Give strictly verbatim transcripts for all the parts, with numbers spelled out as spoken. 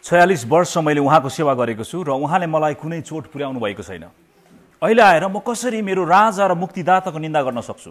छयालिस वर्ष मैले उहाँको सेवा गरेको छु र उहाँले मलाई कुनै चोट पुर्याउनु भएको छैन। अहिले आएर म कसरी मेरो राजा र मुक्तिदाताको निन्दा गर्न सक्छु?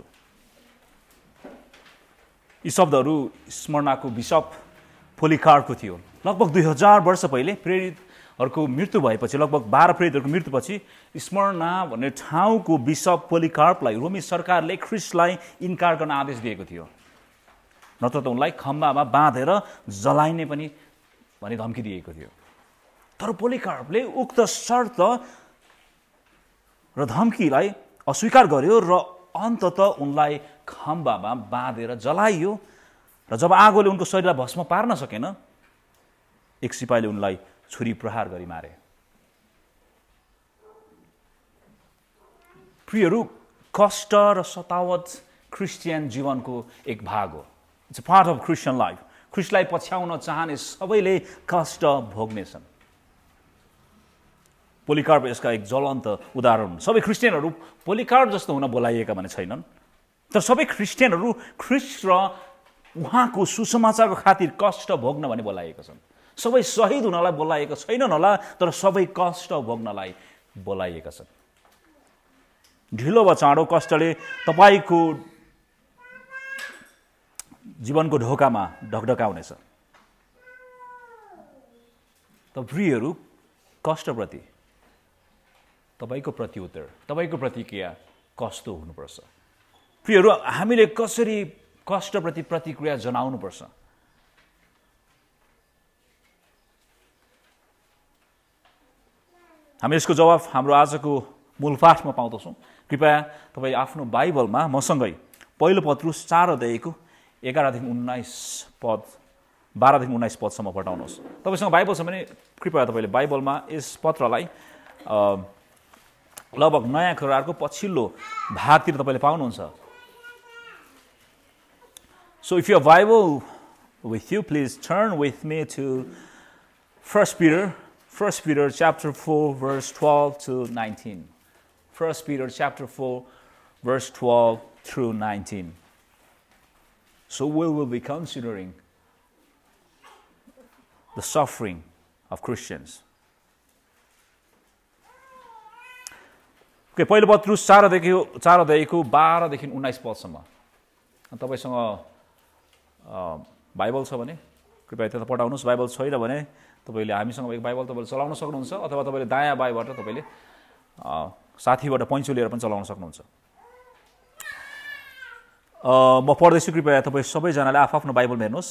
यी शब्दहरू स्मरणाको बिशप पोलिकार्पको थियो। लगभग दुई हजार वर्ष पहिले प्रेरितहरूको मृत्यु भएपछि, लगभग बाह्र प्रेरितहरूको मृत्युपछि स्मरणा भन्ने ठाउँको बिशप पोलिकार्पलाई रोमी सरकारले ख्रिस्टलाई इन्कार गर्न आदेश दिएको थियो। नत्र त उनलाई खम्बामा बाँधेर जलाइने पनि भन्ने धम्की दिएको थियो। तर पोलिकार्पले उक्त शर्त र धम्कीलाई अस्वीकार गर्यो र अन्ततः उनलाई खम्बामा बाँधेर जलाइयो र जब आगोले उनको शरीरलाई भस्म पार्न सकेन, एक सिपाहीले उनलाई छुरी प्रहार गरी मारे। प्रियहरू, कष्ट र सतावट क्रिस्चियन जीवनको एक भाग हो। It's a part of Christian life. ख्रिस्टलाई पछ्याउन चाहने सबैले कष्ट भोग्नेछन्। पोलिकार्प यसका एक ज्वलन्त उदाहरण हुन्। सबै क्रिस्चियनहरू पोलिकार्प जस्तो हुन बोलाइएका भने छैनन्, तर सबै क्रिस्चियनहरू ख्रिस्ट र उहाँको सुसमाचारको खातिर कष्ट भोग्न भने बोलाइएका छन्। सबै शहीद हुनलाई बोलाइएका छैनन् होला, तर सबै कष्ट भोग्नलाई बोलाइएका छन्। ढिलो वा चाँडो कष्टले तपाईँको जीवनको ढोकामा ढकढकाउनेछ। त प्रियहरू, कष्टप्रति तपाईँको प्रत्युत्तर, तपाईँको प्रतिक्रिया कस्तो हुनुपर्छ? प्रियहरू, हामीले कसरी कष्टप्रति प्रतिक्रिया जनाउनुपर्छ? हामी यसको जवाफ हाम्रो आजको मूल पाठमा पाउँदछौँ। कृपया तपाईँ आफ्नो बाइबलमा मसँगै पहिलो पत्रुस चार अध्यायको एघारदेखि उन्नाइस पद बाह्रदेखि उन्नाइस पदसम्म पठाउनुहोस्। तपाईँसँग बाइबल छ भने कृपया तपाईँले बाइबलमा यस पत्रलाई लगभग नयाँ करारको पछिल्लो भागतिर तपाईँले पाउनुहुन्छ। So if you have Bible with you, please turn with me to First Peter, First Peter chapter four, verse twelve to nineteen. First Peter chapter four, verse twelve through nineteen. So we will be considering the suffering of Christians. Okay, पहिलो पत्रुस चार अध्यायको चार अध्यायको बाह्रदेखि उन्नाइस पदसम्म। तपाईसँग Bible छ भने कृपया त्यता पठाउनुहोस्। बाइबल छैन भने तपाईँले हामीसँग एक बाइबल तपाईँले चलाउन सक्नुहुन्छ, अथवा तपाईँले दायाँ बाइबाट तपाईँले साथीबाट पैँचो लिएर पनि चलाउन सक्नुहुन्छ। म पढ्दैछु, कृपया तपाईँ सबैजनाले आफ्नो बाइबल हेर्नुहोस्।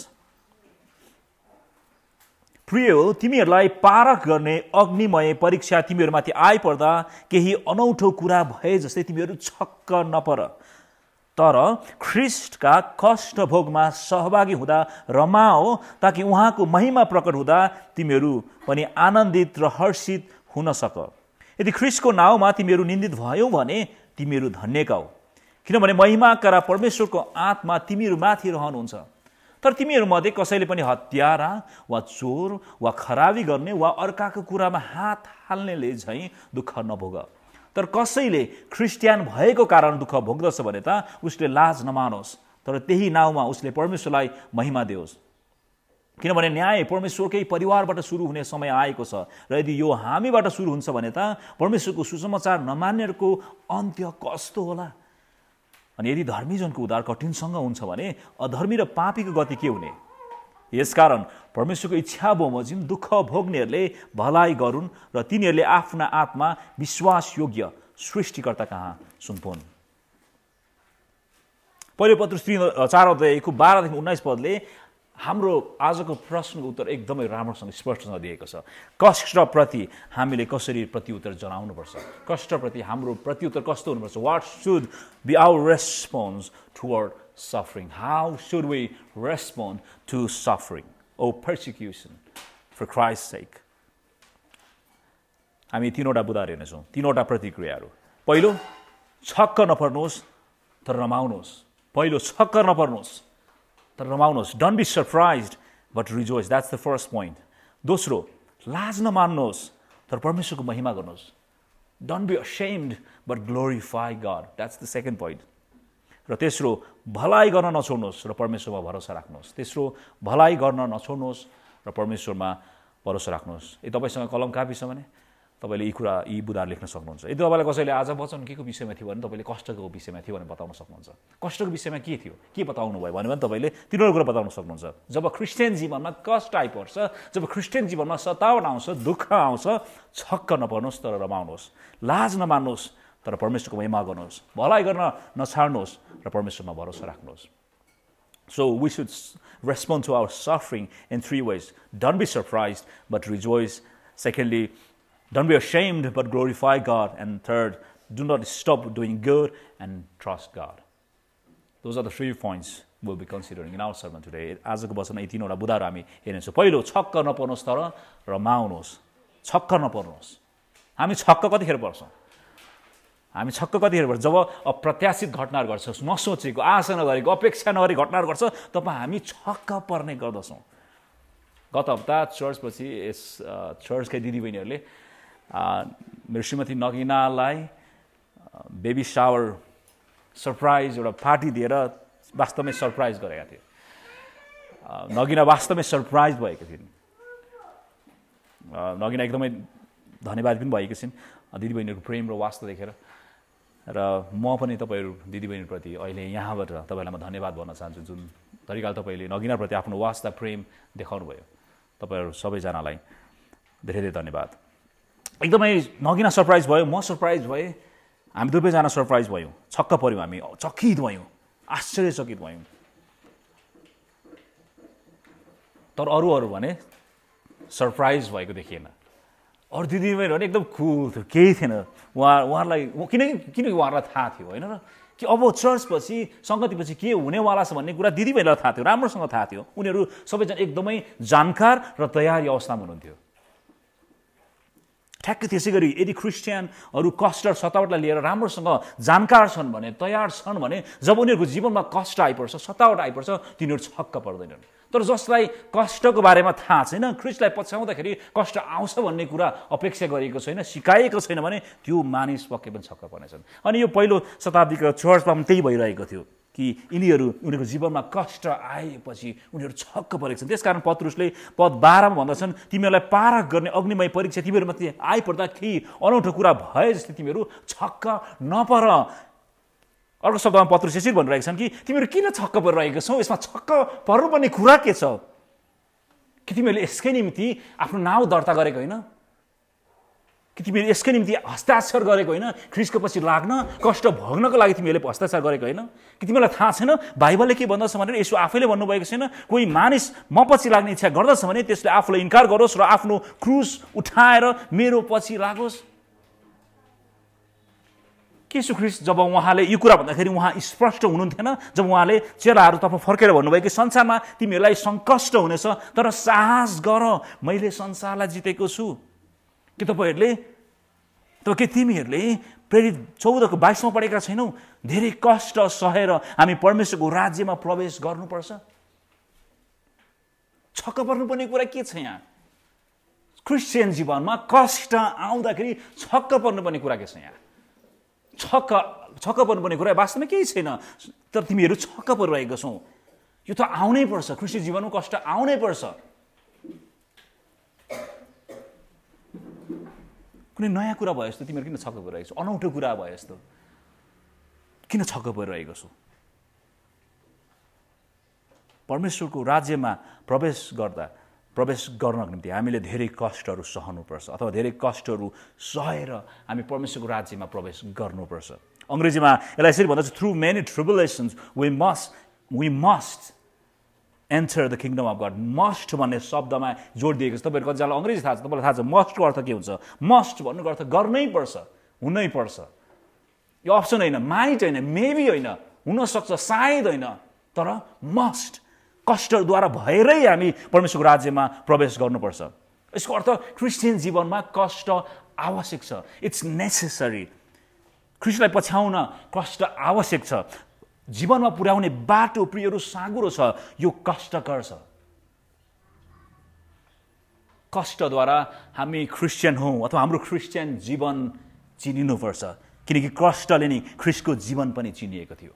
प्रिय हो, तिमीहरूलाई पारख गर्ने अग्निमय परीक्षा तिमीहरूमाथि आइपर्दा केही अनौठो कुरा भए जस्तै तिमीहरू छक्क नपर, तर ख्रिस्टका कष्ट भोगमा सहभागी हुँदा रमाओ, ताकि उहाँको महिमा प्रकट हुँदा तिमीहरू पनि आनन्दित र हर्षित हुन सक। यदि ख्रिस्टको नाउँमा तिमीहरू निन्दित भयौ भने तिमीहरू धन्यका हो, किनभने महिमाका परमेश्वरको आत्मा तिमीहरूमाथि रहनुहुन्छ। तर तिमीहरूमध्ये कसैले पनि हत्यारा वा चोर वा खराबी गर्ने वा अर्काको कुरामा हात हाल्नेले झैँ दुःख नभोग। तर कसैले क्रिस्चियन भएको कारण दुःख भोग्दछ भने त उसले लाज नमानोस्, तर त्यही नाउँमा उसले परमेश्वरलाई महिमा दियोस्। किनभने न्याय परमेश्वरकै परिवारबाट सुरु हुने समय आएको छ, र यदि यो हामीबाट सुरु हुन्छ भने त परमेश्वरको सुसमाचार नमान्नेहरूको अन्त्य कस्तो होला। अनि यदि धर्मीजनको उद्धार कठिनसँग हुन्छ भने अधर्मी र पापीको गति के हुने? यसकारण परमेश्वरको इच्छा बमोजिम दुःख भोग्नेहरूले भलाइ गरून् र तिनीहरूले आफ्ना आत्मा विश्वासयोग्य सृष्टिकर्ता कहाँ सुम्पुन्। पहिलो पत्रुस तीन चार अध्यायको बाह्रदेखि उन्नाइस पदले हाम्रो आजको प्रश्नको उत्तर एकदमै राम्रोसँग स्पष्टसँग दिएको छ। कष्टप्रति हामीले कसरी प्रत्युत्तर जनाउनुपर्छ? कष्टप्रति हाम्रो प्रत्युत्तर कस्तो हुनुपर्छ? What should be our response toward suffering? How should we respond to suffering or persecution for Christ's sake? हामी तीनवटा बुदाहरू हेर्नेछौँ, तीनवटा प्रतिक्रियाहरू। पहिलो, छक्क नपर्नुहोस् तर रमाउनुहोस्। पहिलो, छक्क नपर्नुहोस् तर रमाउनुहोस्। Don't be surprised but rejoice. That's the first point. दोस्रो, लाज नमान्नुहोस् तर परमेश्वरको महिमा गर्नुहोस्। Don't be ashamed but glorify God. That's the second point. र तेस्रो, भलाइ गर्न नछोड्नुहोस् र परमेश्वरमा भरोसा राख्नुहोस्। तेस्रो, भलाइ गर्न नछोड्नुहोस् र परमेश्वरमा भरोसा राख्नुहोस्। यदि तपाईँसँग कलम कापी छ भने तपाईँले यी कुरा यी बुदाहरू लेख्न सक्नुहुन्छ। यदि तपाईँलाई कसैले आज वचन के को विषयमा थियो भने तपाईँले कष्टको विषयमा थियो भने बताउन सक्नुहुन्छ। कष्टको विषयमा के थियो, के बताउनु भयो भन्यो भने तपाईँले तिनीहरू कुरा बताउन सक्नुहुन्छ। जब क्रिस्चियन जीवनमा कष्ट आइपर्छ, जब क्रिस्चियन जीवनमा सतावट आउँछ, दुःख आउँछ, छक्क नपर्नुहोस् तर रमाउनुहोस्, लाज नमान्नुहोस् तर परमेश्वरको महिमा गर्नुहोस्, भलाइ गर्न नछाड्नुहोस् र परमेश्वरमा भरोसा राख्नुहोस्। So we should respond to our suffering in three ways. Don't be surprised, but rejoice. Secondly, don't be ashamed, but glorify God. And third, do not stop doing good and trust God. Those are the three points we'll be considering in our sermon today. आजको वचनमा यी तीनवटा बुदाहरू हामी हेर्नेछौँ। पहिलो, छक्क नपर्नुहोस् तर रमाउनुहोस्। छक्क नपर्नुहोस्। हामी छक्क कतिखेर पर्छौँ? हामी छक्क कतिखेर पर्छ? जब अप्रत्याशित घटनाहरू गर्छ, नसोचेको, आशा नगरेको, अपेक्षा नगरेको घटनाहरू गर्छ, तब हामी छक्क पर्ने गर्दछौँ। गत हप्ता चर्चपछि यस चर्चकै दिदीबहिनीहरूले मेरो श्रीमती नगिनालाई बेबी शावर सरप्राइज एउटा पार्टी दिएर वास्तवमै सरप्राइज गरेका थिए। नगिना वास्तवमै सरप्राइज भएको थिइन्। नगिना एकदमै धन्यवाद पनि भएकी छिन् दिदीबहिनीहरूको प्रेम र वास्ता देखेर। र म पनि तपाईँहरू दिदीबहिनीप्रति अहिले यहाँबाट तपाईँलाई म धन्यवाद भन्न चाहन्छु, जुन तरिकाले तपाईँले नगिनाप्रति आफ्नो वास्ता प्रेम देखाउनु भयो। तपाईँहरू सबैजनालाई धेरै धेरै धन्यवाद। एकदमै नगिना सरप्राइज भयो, म सरप्राइज भएँ, हामी दुवैजना सरप्राइज भयौँ, छक्क पऱ्यौँ, हामी चकित भयौँ, आश्चर्यचकित भयौँ। तर अरू अरू भने सरप्राइज भएको देखिएन। अरू दिदीबहिनीहरू पनि एकदम कुल थियो, केही थिएन उहाँ उहाँहरूलाई, किनकि किनकि उहाँहरूलाई थाहा थियो होइन र कि अब चर्चपछि सङ्गतिपछि के हुनेवाला छ भन्ने कुरा दिदीबहिनीलाई थाहा थियो, राम्रोसँग थाहा थियो। उनीहरू सबैजना एकदमै जानकार र तयारी अवस्थामा हुनुहुन्थ्यो। ठ्याक्कै त्यसै गरी यदि क्रिस्चियनहरू कष्ट र सतावटलाई लिएर राम्रोसँग जानकार छन् भने, तयार छन् भने, जब उनीहरूको जीवनमा कष्ट आइपर्छ, सतावट आइपर्छ, तिनीहरू छक्क पर्दैनन्। तर जसलाई कष्टको बारेमा थाहा छैन, ख्रिस्टलाई पछ्याउँदाखेरि कष्ट आउँछ भन्ने कुरा अपेक्षा गरेको छैन, सिकाएको छैन भने त्यो मानिस पक्कै पनि छक्क पर्नेछन्। अनि यो पहिलो शताब्दीको चर्चमा पनि त्यही भइरहेको थियो कि यिनीहरू उनीहरूको जीवनमा कष्ट आएपछि उनीहरू छक्क परेको छन्। त्यसकारण पत्रुसले पद बाह्रमा भन्दछन्, तिमीहरूलाई पारा गर्ने अग्निमय परीक्षा तिमीहरूमाथि आइपर्दा केही अनौठो कुरा भए जस्तै तिमीहरू छक्क नपर। अर्को शब्दमा पत्रुस यसरी भनिरहेका छन् कि तिमीहरू किन छक्क परिरहेको छौ? यसमा छक्क पर्नुपर्ने कुरा के छ? कि तिमीहरूले यसकै निम्ति आफ्नो नाउँ दर्ता गरेको होइन? कि तिमीहरूले यसकै निम्ति हस्ताक्षर गरेको होइन? ख्रिस्टको पछि लाग्न, कष्ट भोग्नको लागि तिमीहरूले हस्ताक्षर गरेको होइन? कि तिमीलाई थाहा छैन बाइबलले के भन्दछ भनेर? यसो आफैले भन्नुभएको छैन? कोही मानिस म पछि लाग्ने इच्छा गर्दछ भने त्यसले आफूलाई इन्कार गरोस् र आफ्नो क्रुस उठाएर मेरो पछि लागोस्। येशू ख्रिस्ट जब उहाँले यो कुरा भन्दाखेरि उहाँ स्पष्ट हुनुहुन्थेन। जब उहाँले चेलाहरूतर्फ फर्केर भन्नुभयो कि संसारमा तिमीहरूलाई सङ्कष्ट हुनेछ तर साहस गर, मैले संसारलाई जितेको छु। कि तपाईँहरूले त के तिमीहरूले प्रेरित चौधको बाइसमा पढेका छैनौ? धेरै कष्ट सहेर हामी परमेश्वरको राज्यमा प्रवेश गर्नुपर्छ। छक्क पर्नुपर्ने कुरा के छ यहाँ? क्रिस्चियन जीवनमा कष्ट आउँदाखेरि छक्क पर्नुपर्ने कुरा के छ यहाँ? छक्क छक्क पर्नुपर्ने कुरा वास्तवमा केही छैन, तर तिमीहरू छक्क परिरहेको छौ। यो त आउनै पर्छ, क्रिस्चियन जीवनमा कष्ट आउनै पर्छ। कुनै नयाँ कुरा भयो जस्तो तिमीहरू किन छक्क परिरहेको छौ? अनौठो कुरा भयो जस्तो किन छक्क परिरहेको छौ? परमेश्वरको राज्यमा प्रवेश गर्दा प्रवेश गर्नको निम्ति हामीले धेरै कष्टहरू सहनुपर्छ अथवा धेरै कष्टहरू सहेर हामी परमेश्वरको राज्यमा प्रवेश गर्नुपर्छ। अङ्ग्रेजीमा यसलाई यसरी भन्दछ, through many tribulations we must we must enter the kingdom of God. Must भन्ने शब्दमा जोड दिएको छ। तपाईँहरू कतिजनालाई अङ्ग्रेजी थाहा छ, तपाईँलाई थाहा छ मस्टको अर्थ के हुन्छ? मस्ट भन्नुको अर्थ गर्नै पर्छ, हुनै पर्छ। यो अप्सन होइन, माइट होइन, मेबी होइन, हुनसक्छ, सायद होइन, तर मस्ट, कष्टद्वारा भएरै हामी परमेश्वरको राज्यमा प्रवेश गर्नुपर्छ। यसको अर्थ क्रिस्चियन जीवनमा कष्ट आवश्यक छ, इट्स नेसेसरी। ख्रिस्टलाई पछ्याउन कष्ट आवश्यक छ। जीवनमा पुर्याउने बाटो प्रियहरू साँगुरो छ, यो कष्टकर छ। कष्टद्वारा हामी क्रिस्चियन हौँ अथवा हाम्रो क्रिस्चियन जीवन चिनिनुपर्छ, किनकि कष्टले नै ख्रिस्टको जीवन पनि चिनिएको थियो।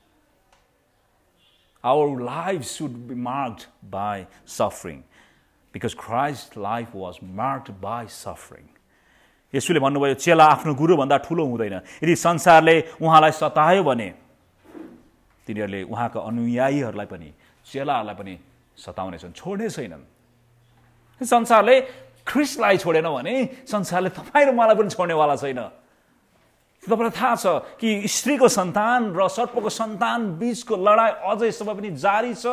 Our lives should be marked by suffering. because Christ's life was marked by suffering. यसुले भन्नुभयो चेला आफ्नो गुरुभन्दा ठुलो हुँदैन। यदि संसारले उहाँलाई सतायो भने तिनीहरूले उहाँका अनुयायीहरूलाई पनि चेलाहरूलाई पनि सताउनेछन्, छोड्ने छैनन्। संसारले ख्रिस्टलाई छोडेन भने संसारले तपाईँ र मलाई पनि छोड्नेवाला छैन। तपाईँलाई थाहा छ कि स्त्रीको सन्तान र सर्पको सन्तान बीचको लडाई अझैसम्म पनि जारी छ।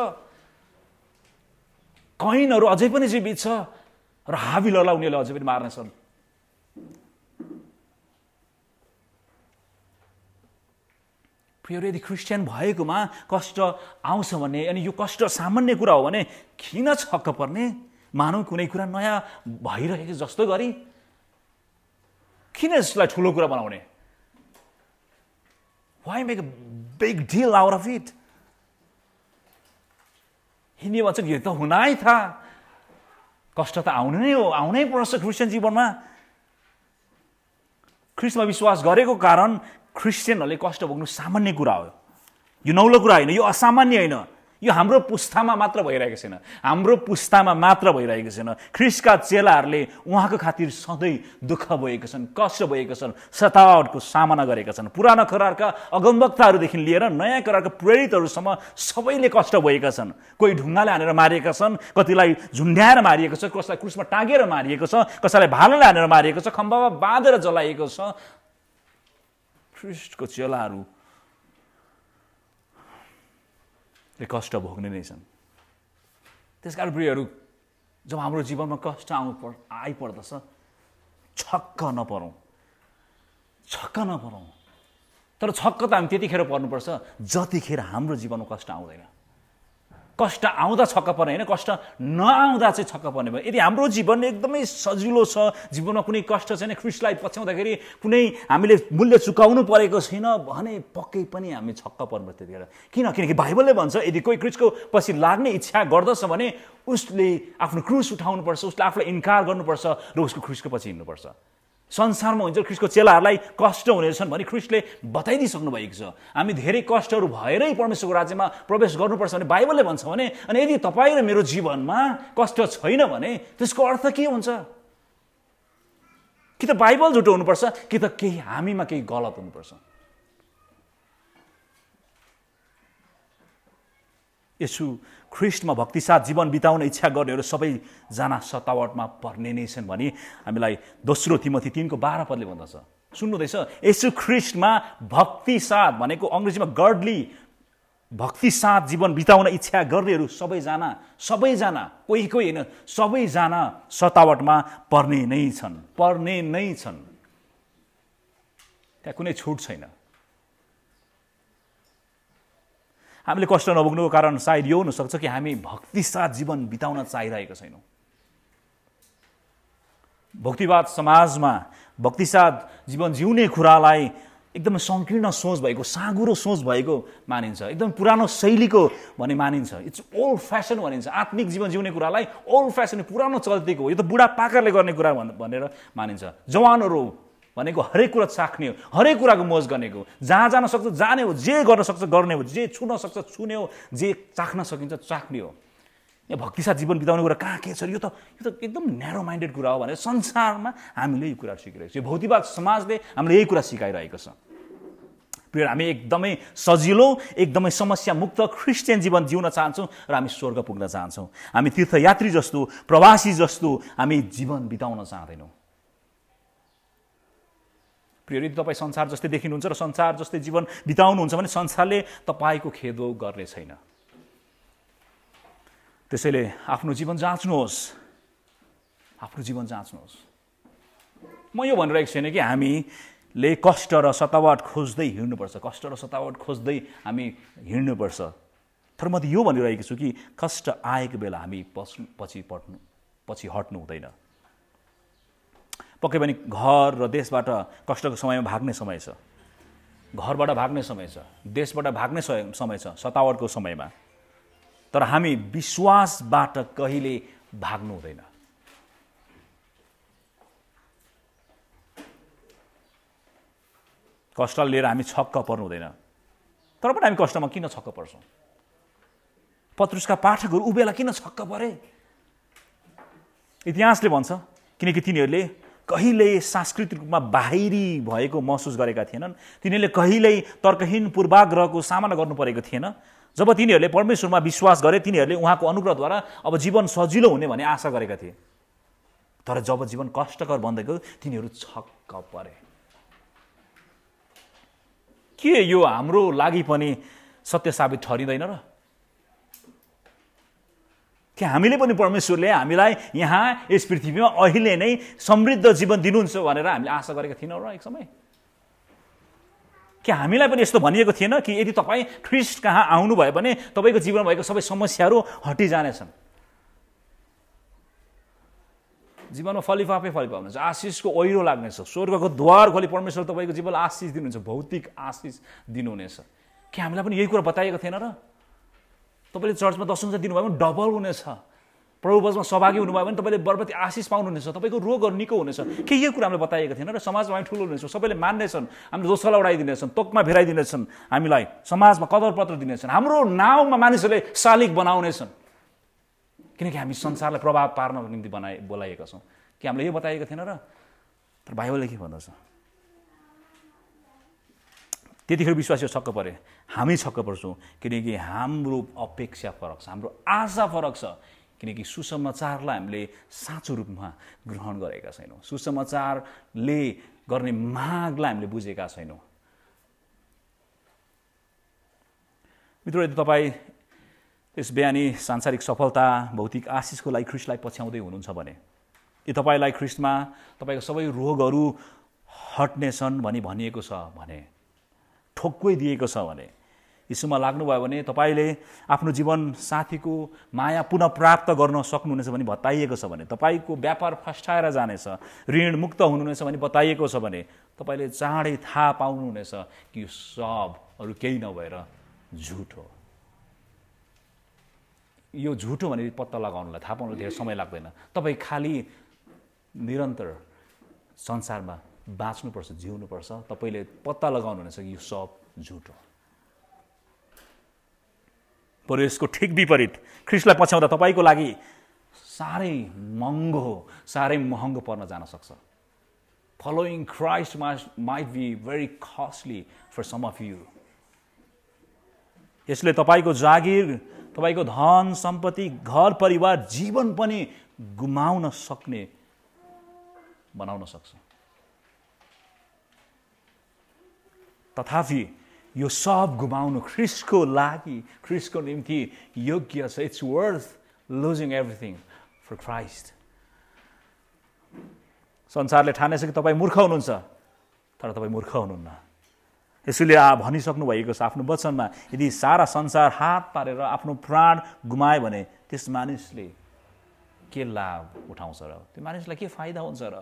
कैनहरू अझै पनि जीवित छ र हाबिलहरूलाई उनीहरूले अझै पनि मार्नेछन्। प्रियहरू, यदि क्रिस्चियन भएकोमा कष्ट आउँछ भने अनि यो कष्ट सामान्य कुरा हो भने किन छक्क पर्ने? मानव कुनै कुरा नयाँ भइरहेको जस्तो गरी किन यसलाई ठुलो कुरा बनाउने? Why make a big deal out of it? Hindi भन्छन् यो त हुनै था, कष्ट त आउनु नै हो, आउनै पर्छ क्रिस्चियन जीवनमा। ख्रिस्टमा विश्वास गरेको कारण क्रिस्चियनहरूले कष्ट भोग्नु सामान्य कुरा हो। यो नौलो कुरा होइन, यो असामान्य होइन। यो हाम्रो पुस्तामा मात्र भइरहेको छैन, हाम्रो पुस्तामा मात्र भइरहेको छैन। ख्रिस्टका चेलाहरूले उहाँको खातिर सधैँ दुःख भएका छन्, कष्ट भएका छन्, सतावटको सामना गरेका छन्। पुरानो करारका अगमवक्ताहरूदेखि लिएर नयाँ करारका प्रेरितहरूसम्म सबैले कष्ट भएका छन्। कोही ढुङ्गाले हानेर मारिएका छन्, कतिलाई झुन्ड्याएर मारिएको छ, कसैलाई क्रुसमा टाँगेर मारिएको छ, कसैलाई भालोले हानेर मारिएको छ, खम्बामा बाँधेर जलाइएको छ। ख्रिस्टको चेलाहरू कष्ट भोग्ने नै छन्। त्यसकारण प्रियहरू, जब हाम्रो जीवनमा कष्ट आउनु पर् आइपर्दछ छक्क नपरौँ, छक्क नपरौँ। तर छक्क त हामी त्यतिखेर पर्नुपर्छ जतिखेर हाम्रो जीवनमा कष्ट आउँदैन। कष्ट आउँदा छक्क पर्ने होइन, कष्ट नआउँदा चाहिँ छक्क पर्ने भयो। यदि हाम्रो जीवन एकदमै सजिलो छ, जीवनमा कुनै कष्ट छैन, ख्रिस्टलाई पछ्याउँदाखेरि कुनै हामीले मूल्य चुकाउनु परेको छैन भने पक्कै पनि हामी छक्क पर्नुपर्छ त्यतिखेर। किन? किनकि बाइबलले भन्छ यदि कोही ख्रिस्टको पछि लाग्ने इच्छा गर्दछ भने उसले आफ्नो क्रुस उठाउनुपर्छ, उसले आफूलाई इन्कार गर्नुपर्छ र उसको ख्रिस्टको पछि हिँड्नुपर्छ। संसारमा हुन्छ ख्रिस्टको चेलाहरूलाई कष्ट हुनेछन् भने ख्रिस्टले बताइदिइसक्नु भएको छ। हामी धेरै कष्टहरू भएरै परमेश्वरको राज्यमा प्रवेश गर्नुपर्छ भने बाइबलले भन्छ भने, अनि यदि तपाईँ र मेरो जीवनमा कष्ट छैन भने त्यसको अर्थ के हुन्छ? कि त बाइबल झुटो हुनुपर्छ कि त केही हामीमा केही गलत हुनुपर्छ। यसु ख्रिस्टमा भक्तिसाथ जीवन बिताउन इच्छा गर्नेहरू सबैजना सतावटमा पर्ने नै छन् भनी हामीलाई दोस्रो तिमोथी तीनको बाह्र पदले भन्दछ। सुन्नुहुँदैछ? यसु ख्रिस्टमा भक्तिसाथ भनेको अङ्ग्रेजीमा गडली भक्तिसाथ जीवन बिताउन इच्छा गर्नेहरू सबैजना सबैजना कोही कोही होइन, सबैजना सतावटमा पर्ने नै छन्, पर्ने नै छन्। त्यहाँ कुनै छुट छैन। हामीले कष्ट नभोग्नुको कारण सायद यो हुनसक्छ कि हामी भक्तिसाथ जीवन बिताउन चाहिरहेका छैनौँ। भक्तिवाद समाजमा भक्तिसाथ जीवन जिउने कुरालाई एकदमै सङ्कीर्ण सोच भएको, साँगुरो सोच भएको मानिन्छ, एकदम पुरानो शैलीको भन्ने मानिन्छ। इट्स ओल्ड फ्यासन भनिन्छ। आत्मिक जीवन जिउने कुरालाई ओल्ड फ्यासन, पुरानो चल्तीको हो, यो त बुढा पाकाले गर्ने कुरा भनेर मानिन्छ। जवानहरू भनेको हरेक कुरा चाख्ने हो, हरेक कुराको मोज गर्ने हो, जहाँ जान सक्छ जाने हो, जे गर्न सक्छ गर्ने हो, जे छुन सक्छ छुने हो, जे चाख्न सकिन्छ चाख्ने हो। यहाँ भक्तिसाथ जीवन बिताउने कुरा कहाँ के छ? यो त यो त एकदम न्यारो माइन्डेड कुरा हो भनेर संसारमा हामीले यो कुरा सिकिरहेको छ। यो भौतिकवाद समाजले हामीले यही कुरा सिकाइरहेको छ। प्रिय, हामी एकदमै सजिलो, एकदमै समस्या मुक्त क्रिस्चियन जीवन जिउन चाहन्छौँ र हामी स्वर्ग पुग्न चाहन्छौँ। हामी तीर्थयात्री जस्तो, प्रवासी जस्तो हामी जीवन बिताउन चाहँदैनौँ। प्रिय, यदि तपाईँ संसार जस्तै देखिनुहुन्छ र संसार जस्तै जीवन बिताउनुहुन्छ भने संसारले तपाईँको खेदो गर्ने छैन। त्यसैले आफ्नो जीवन जाँच्नुहोस्, आफ्नो जीवन जाँच्नुहोस्। म यो भनिरहेको छैन कि हामीले कष्ट र सतावट खोज्दै हिँड्नुपर्छ, कष्ट र सतावट खोज्दै हामी हिँड्नुपर्छ। तर म त यो भनिरहेको छु कि कष्ट आएको बेला हामी पछि पट्नु पछि हट्नु हुँदैन। पक्कै पनि घर र देशबाट कष्टको समयमा भाग्ने समय छ, घरबाट भाग्ने समय छ, देशबाट भाग्ने समय छ, सतावटको समयमा। तर हामी विश्वासबाट कहिले भाग्नु हुँदैन। कष्ट लिएर हामी छक्क पर्नु हुँदैन। तर पनि हामी कष्टमा किन छक्क पर्छौँ? पत्रुसका पाठकहरू उ बेला किन छक्क परे? इतिहासले भन्छ, किनकि तिनीहरूले कहिल्यै सांस्कृतिक रूपमा बाहिरी भएको महसुस गरेका थिएनन्। तिनीहरूले कहिल्यै तर्कहीन पूर्वाग्रहको सामना गर्नु परेको थिएन। जब तिनीहरूले परमेश्वरमा विश्वास गरे, तिनीहरूले उहाँको अनुग्रहद्वारा अब जीवन सजिलो हुने भन्ने आशा गरेका थिए। तर जब जीवन कष्टकर बन्दै गयो, तिनीहरू छक्क परे। के यो हाम्रो लागि पनि सत्य साबित ठहरिँदैन र? कि हामीले पनि परमेश्वरले हामीलाई यहाँ यस पृथ्वीमा अहिले नै समृद्ध जीवन दिनुहुन्छ भनेर हामीले आशा गरेका थिएनौँ र एक समय? कि हामीलाई पनि यस्तो भनिएको थिएन कि यदि तपाईँ ख्रीष्ट कहाँ आउनुभयो भने तपाईँको जीवनमा भएको सबै समस्याहरू हटिजानेछन्, जीवनमा फलिफापै फलिफा हुनुहुन्छ, आशिषको ओहिरो लाग्नेछ, स्वर्गको द्वार खोली परमेश्वर तपाईँको जीवनलाई आशिष दिनुहुन्छ, भौतिक आशिष दिनुहुनेछ। कि हामीलाई पनि यही कुरा बताइएको थिएन र? तपाईँले चर्चमा दशंश दिनुभयो भने डबल हुनेछ, प्रभुभोजमा सहभागी हुनुभयो भने तपाईँले बरबती आशिष पाउनुहुनेछ, तपाईँको रोगहरू निको हुनेछ। के यो कुरा हामीले बताइएको थिएन र? समाजमा हामी ठुलो हुनेछौँ, सबैले मान्नेछन्, हामीले दोस्रोलाई उडाइदिनेछन्, तोकमा फेराइदिनेछन्, हामीलाई समाजमा कदरपत्र दिनेछन्, हाम्रो नाउँमा मानिसहरूले शालिग बनाउनेछन्, किनकि हामी संसारलाई प्रभाव पार्नको निम्ति बनाए बोलाइएका छौँ। कि हामीले यो बताइएको थिएन र? तर बाइबलले के भन्दछ? त्यतिखेर विश्वासीहरू छक्क परे, हामी छक्क पर्छौँ, किनकि हाम्रो अपेक्षा फरक छ, हाम्रो आशा फरक छ। किनकि सुसमाचारलाई हामीले साँचो रूपमा ग्रहण गरेका छैनौँ, सुसमाचारले गर्ने मागलाई हामीले बुझेका छैनौँ। मित्रहरू, यदि तपाईँ यस बिहानी सांसारिक सफलता, भौतिक आशिषको लागि ख्रीष्टलाई पछ्याउँदै हुनुहुन्छ भने, यदि तपाईँलाई ख्रीष्टमा तपाईँको सबै रोगहरू हट्नेछन् भनी भनिएको छ भने, ठोक्कै दिएको छ भने, यीशुमा लाग्नुभयो भने तपाईँले आफ्नो जीवन साथीको माया पुनः प्राप्त गर्न सक्नुहुनेछ भनी बताइएको छ भने, तपाईँको व्यापार फस्टाएर जानेछ, ऋण मुक्त हुनुहुनेछ भनी बताइएको छ भने, तपाईँले चाँडै थाहा पाउनुहुनेछ कि यो सब अरू केही नभएर झुट हो। यो झुटो भने पत्ता लगाउनलाई, थाहा पाउनलाई धेरै समय लाग्दैन। तपाईँ खालि निरन्तर संसारमा बाँच्नुपर्छ, जिउनुपर्छ, तपाईँले पत्ता लगाउनुहुनेछ कि यो सब झुट हो। पर यसको ठिक विपरीत, ख्रीष्टलाई पछ्याउँदा तपाईँको लागि साह्रै महँगो, साह्रै महँगो पर्न जान सक्छ। Following Christ might be very costly for some of you. यसले तपाईँको जागिर, तपाईँको धन सम्पत्ति, घर परिवार, जीवन पनि गुमाउन सक्ने बनाउन सक्छ। तथापि यो सब गुमाउनु ख्रीष्टको लागि, ख्रीष्टको निम्ति योग्य छ। It's worth losing everything for Christ. संसारले ठानेछ कि तपाईँ मूर्ख हुनुहुन्छ, तर तपाईँ मूर्ख हुनुहुन्न। यसैले आ भनिसक्नु भएको छ आफ्नो वचनमा, यदि सारा संसार हात पारेर आफ्नो प्राण गुमायो भने त्यस मानिसले के लाभ उठाउँछ र? त्यो मानिसलाई के फाइदा हुन्छ र?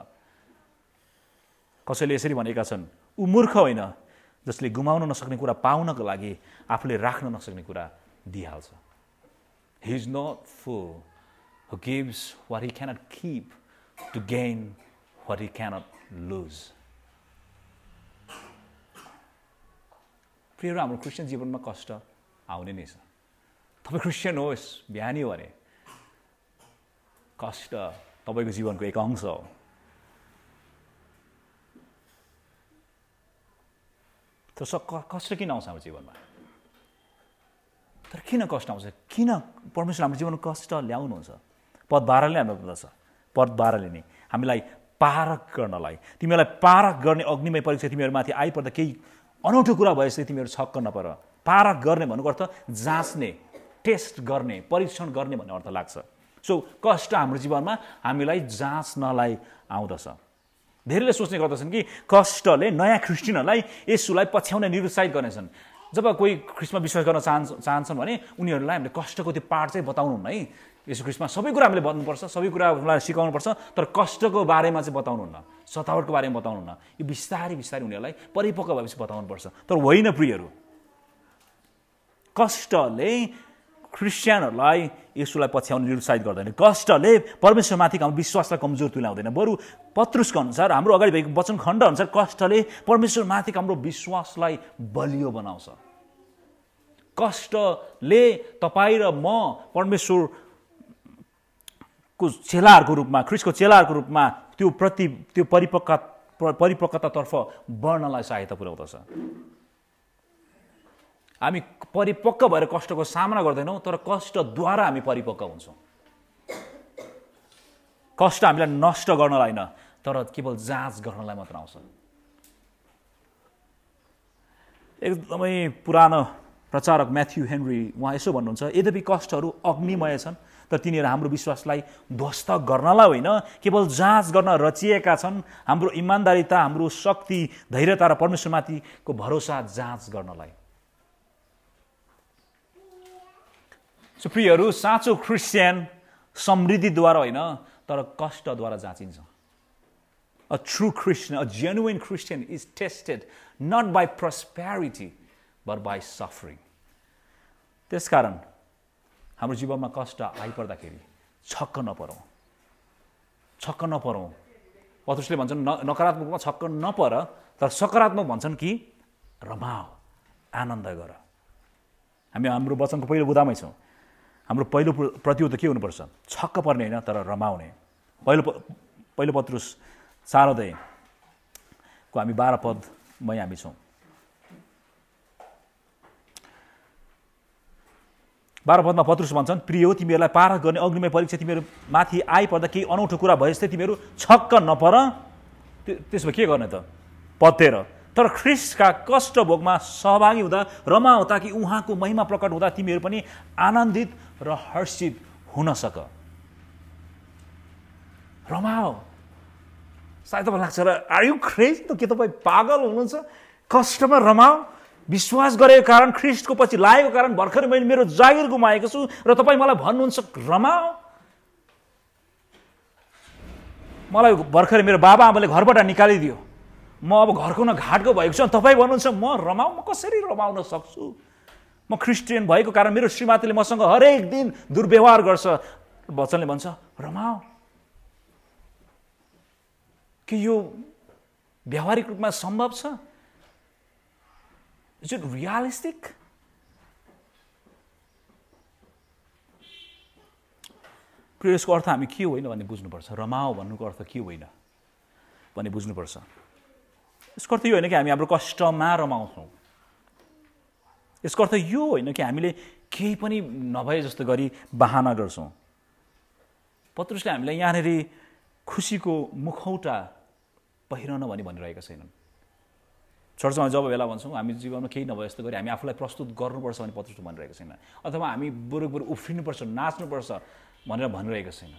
कसैले यसरी भनेका छन्, ऊ मूर्ख होइन जसले गुमाउन नसक्ने कुरा पाउनको लागि आफूले राख्न नसक्ने कुरा दिइहाल्छ। He is not fool who gives what he cannot keep to gain what he cannot lose. प्रियहरू, हाम्रो क्रिस्चियन जीवनमा कष्ट आउने नै छ। तपाईँ क्रिस्चियन होस्, बिहानी हो भने कष्ट तपाईँको जीवनको एक अंश हो। तर कष्ट किन आउँछ हाम्रो जीवनमा? तर किन कष्ट आउँछ? किन परमेश्वर हाम्रो जीवनमा कष्ट ल्याउनुहुन्छ? पद बाह्रले हाम्रो भन्दछ, पद बाह्रले नै हामीलाई पारक गर्नलाई, तिमीलाई पारक गर्ने अग्निमय परीक्षा तिमीहरूमाथि आइपर्दा केही अनौठो कुरा भएपछि तिमीहरू छक्क नपर। पारक गर्ने भन्नुको अर्थ जाँच्ने, टेस्ट गर्ने, परीक्षण गर्ने भन्ने अर्थ लाग्छ। सो कष्ट हाम्रो जीवनमा हामीलाई जाँच्नलाई आउँदछ। धेरैले सोच्ने गर्दछन् कि कष्टले नयाँ ख्रिस्टियनहरूलाई यसुलाई पछ्याउने निरुत्साहित गर्नेछन्। जब कोही ख्रिस्टमा विश्वास गर्न चाहन्छ चाहन्छन् भने उनीहरूलाई हामीले कष्टको त्यो पार्ट चाहिँ बताउनुहुन्न है। यसो ख्रिस्टमा सबै कुरा हामीले भन्नुपर्छ, सबै कुरा उनीहरूलाई सिकाउनुपर्छ, तर कष्टको बारेमा चाहिँ बताउनुहुन्न, सतावटको बारेमा बताउनुहुन्न। यो बिस्तारै बिस्तारै उनीहरूलाई परिपक्व भएपछि बताउनुपर्छ। तर होइन प्रियहरू, कष्टले क्रिस्चियनहरूलाई यसुलाई पछ्याउन निरुत्साहित गर्दैन। कष्टले परमेश्वरमाथि हाम्रो विश्वासलाई कमजोर तुल्याउँदैन। बरु पत्रुसको अनुसार, हाम्रो अगाडि भएको वचन खण्ड अनुसार कष्टले परमेश्वरमाथि हाम्रो विश्वासलाई बलियो बनाउँछ। कष्टले तपाईँ र म परमेश्वरको को चेलाहरूको रूपमा, ख्रिस्टको चेलाहरूको रूपमा त्यो प्रति त्यो परिपक्व परिपक्वतातर्फ बढ्नलाई सहायता पुर्याउँदछ। हामी परिपक्व भएर कष्टको सामना गर्दैनौँ, तर कष्टद्वारा हामी परिपक्व हुन्छौँ। कष्ट हामीलाई नष्ट गर्नलाई होइन, तर केवल जाँच गर्नलाई मात्र आउँछ। एकदमै पुरानो प्रचारक म्याथ्यू हेनरी उहाँ यसो भन्नुहुन्छ, यद्यपि कष्टहरू अग्निमय छन्, तर तिनीहरू हाम्रो विश्वासलाई ध्वस्त गर्नलाई होइन, केवल जाँच गर्न रचिएका छन्। हाम्रो इमान्दारिता, हाम्रो शक्ति, धैर्यता र परमेश्वरमाथिको भरोसा जाँच गर्नलाई। प्रियहरू, साँचो क्रिस्चियन समृद्धिद्वारा होइन, तर कष्टद्वारा जाँचिन्छ। A true Christian, a genuine Christian is tested not by prosperity but by suffering. त्यसकारण हाम्रो जीवनमा कष्ट आइपर्दाखेरि छक्क नपरौँ, छक्क नपरौँ। पत्रुसले भन्छन् नकारात्मकमा छक्क नपर, तर सकारात्मक भन्छन् कि रमाऊ, आनन्द गर। हामी हाम्रो वचनको पहिलो बुदामै छौँ। हाम्रो पहिलो प्रतिउत्तर के हुनुपर्छ? छक्क पर्ने होइन, तर रमाउने। पहिलो पहिलो पत्रुस चार अध्यायको हामी बाह्र पदमै हामी छौँ। बाह्र पदमा पत्रुस भन्छन्, प्रिय हो, तिमीहरूलाई पार गर्ने अग्निमय परीक्षा तिमीहरू माथि आइपर्दा केही अनौठो कुरा भए जस्तै तिमीहरू छक्क नपर। त्यसो भए के गर्ने त? पद तेह्र, तर ख्रिस्टका कष्ट भोगमा सहभागी हुँदा रमाऊ, ताकि उहाँको महिमा प्रकट हुँदा तिमीहरू पनि आनन्दित र हर्षित हुन सक। रमाऊ। सायद तपाईँ लाग्छ र आर यु क्रेजी? त के तपाईँ पागल हुनुहुन्छ? कष्टमा रमाऊ। विश्वास गरेको कारण, ख्रिस्टको पछि लागेको कारण भर्खरै मैले मेरो जागिर गुमाएको छु र तपाईँ मलाई भन्नुहुन्छ रमाऊ। मलाई भर्खरै मेरो बाबा आमाले घरबाट निकालिदियो, म अब घरको न घाटको भएको छु, तपाईँ भन्नुहुन्छ म रमाऊ। म कसरी रमाउन सक्छु? म क्रिस्चियन भएको कारण मेरो श्रीमतीले मसँग हरेक दिन दुर्व्यवहार गर्छ। वचनले भन्छ रमाऊ। के यो व्यावहारिक रूपमा सम्भव छ? Is it realistic? प्रिय, यसको अर्थ हामी के होइन भन्ने बुझ्नुपर्छ। रमाऊ भन्नुको अर्थ के होइन भन्ने बुझ्नुपर्छ। यसको अर्थ यो होइन कि हामी हाम्रो कष्टमा रमाउँछौँ। यसको अर्थ यो होइन कि हामीले केही पनि नभए जस्तो गरी बहाना गर्छौँ। पत्रुसले हामीलाई यहाँनिर खुसीको मुखौटा पहिरन भनी भनिरहेका छैनन्। चर्चमा जब बेला भन्छौँ हामी जीवनमा केही नभए जस्तो गरी हामी आफूलाई प्रस्तुत गर्नुपर्छ भने पत्रुसले भनिरहेको छैन, अथवा हामी बरु बरु उफ्रिनुपर्छ, नाच्नुपर्छ भनेर भनिरहेको छैन।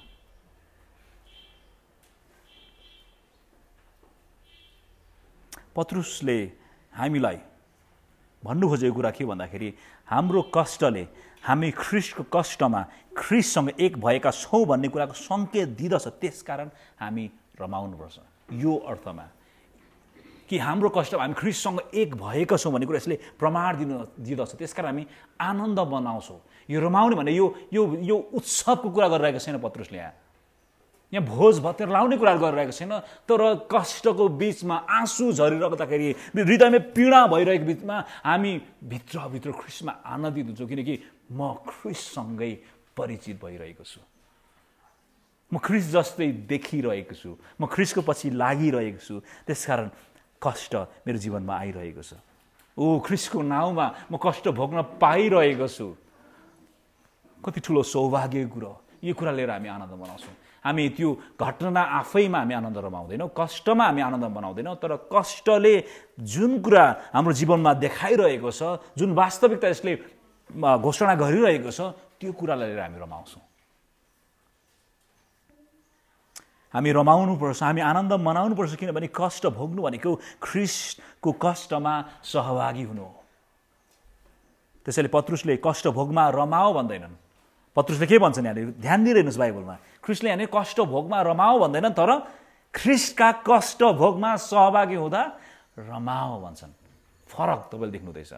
पत्रुसले हामीलाई भन्नु खोजेको कुरा के भन्दाखेरि हाम्रो कष्टले हामी ख्रिस्टको कष्टमा ख्रिस्टसँग एक भएका छौँ भन्ने कुराको सङ्केत दिँदछ। त्यसकारण हामी रमाउनुपर्छ। यो अर्थमा कि हाम्रो कष्टमा हामी ख्रिस्टसँग एक भएका छौँ भन्ने कुरा यसले प्रमाण दिनु दिँदछ। त्यसकारण हामी आनन्द मनाउँछौँ। यो रमाउने भने यो यो यो उत्सवको कुरा गरिरहेको छैन पत्रुसले। यहाँ यहाँ भोज भतेर लाउने कुरा गरिरहेको छैन, तर कष्टको बिचमा आँसु झरिरहँदाखेरि, हृदयमा पीडा भइरहेको बिचमा हामी भित्रभित्र ख्रिस्टमा आनन्दित हुन्छौँ, किनकि म ख्रिस्टसँगै परिचित भइरहेको छु। म ख्रिस्ट जस्तै देखिरहेको छु। म ख्रिस्टको पछि लागिरहेको छु। त्यसकारण कष्ट मेरो जीवनमा आइरहेको छ। ओ, ख्रिस्टको नाउँमा म कष्ट भोग्न पाइरहेको छु। कति ठुलो सौभाग्यको कुरा। यो कुरा लिएर हामी आनन्द मनाउँछौँ। हामी त्यो घटना आफैमा हामी आनन्द रमाउँदैनौँ, कष्टमा हामी आनन्द मनाउँदैनौँ, तर कष्टले जुन कुरा हाम्रो जीवनमा देखाइरहेको छ, जुन वास्तविकता यसले घोषणा गरिरहेको छ, त्यो कुरालाई लिएर हामी रमाउँछौँ। हामी रमाउनुपर्छ, हामी आनन्द मनाउनुपर्छ, किनभने कष्ट भोग्नु भनेको ख्रिस्टको कष्टमा सहभागी हुनु हो। त्यसैले पत्रुसले कष्ट भोगमा रमाओ भन्दैनन्। पत्रुसले के भन्छन् यहाँनिर? ध्यान दिइरहनुहोस् बाइबलमा। ख्रिस्टले यहाँनिर कष्ट भोगमा रमाओ भन्दैनन्, तर ख्रिस्टका कष्ट भोगमा सहभागी हुँदा रमाओ भन्छन्। फरक तपाईँले देख्नुहुँदैछ।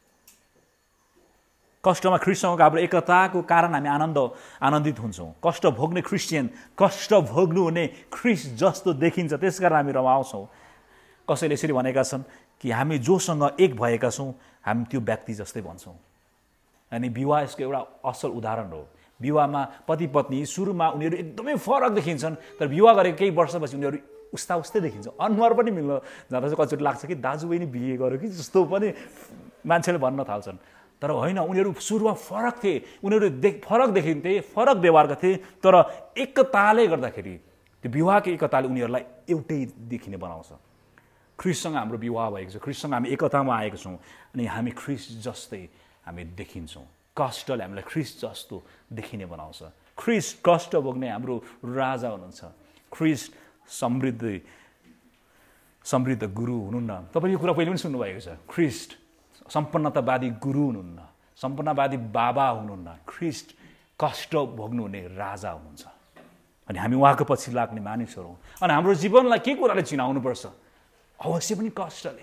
कष्टमा ख्रिस्टसँगको हाम्रो एकताको कारण हामी आनन्द आनन्दित हुन्छौँ। कष्ट भोग्ने क्रिस्चियन, कष्ट भोग्नु हुने ख्रिस्ट जस्तो देखिन्छ, त्यसकारण हामी रमाउँछौँ। कसैले यसरी भनेका छन् कि हामी जोसँग एक भएका छौँ हामी त्यो व्यक्ति जस्तै भन्छौँ। अनि विवाह यसको एउटा असल उदाहरण हो। विवाहमा पति पत्नी सुरुमा उनीहरू एकदमै फरक देखिन्छन्, तर विवाह गरेको केही वर्षपछि उनीहरू उस्ता उस्तै देखिन्छ। अनुहार पनि मिल्न जाँदा चाहिँ कतिचोटि लाग्छ कि दाजुबहिनी बिहे गर्यो कि जस्तो पनि मान्छेले भन्न थाल्छन्। तर होइन, उनीहरू सुरुमा फरक थिए, उनीहरू देख फरक देखिन्थे, फरक व्यवहारका थिए, तर एकताले गर्दाखेरि त्यो विवाहको एकताले उनीहरूलाई एउटै देखिने बनाउँछ। ख्रिस्टसँग हाम्रो विवाह भएको छ, ख्रिस्टसँग हामी एकतामा आएको छौँ, अनि हामी ख्रिस्ट जस्तै हामी देखिन्छौँ। कष्टले हामीलाई ख्रिस्ट जस्तो देखिने बनाउँछ। ख्रिस्ट कष्ट भोग्ने हाम्रो राजा हुनुहुन्छ। ख्रिस्ट समृद्ध समृद्ध गुरु हुनुहुन्न। तपाईँले यो कुरा पहिले पनि सुन्नुभएको छ। ख्रिस्ट सम्पन्नतावादी गुरु हुनुहुन्न, सम्पन्नवादी बाबा हुनुहुन्न। ख्रिस्ट कष्ट भोग्नुहुने राजा हुनुहुन्छ। अनि हामी उहाँको पछि लाग्ने मानिसहरू हौँ। अनि हाम्रो जीवनलाई के कुराले चिनाउनुपर्छ? अवश्य पनि कष्टले।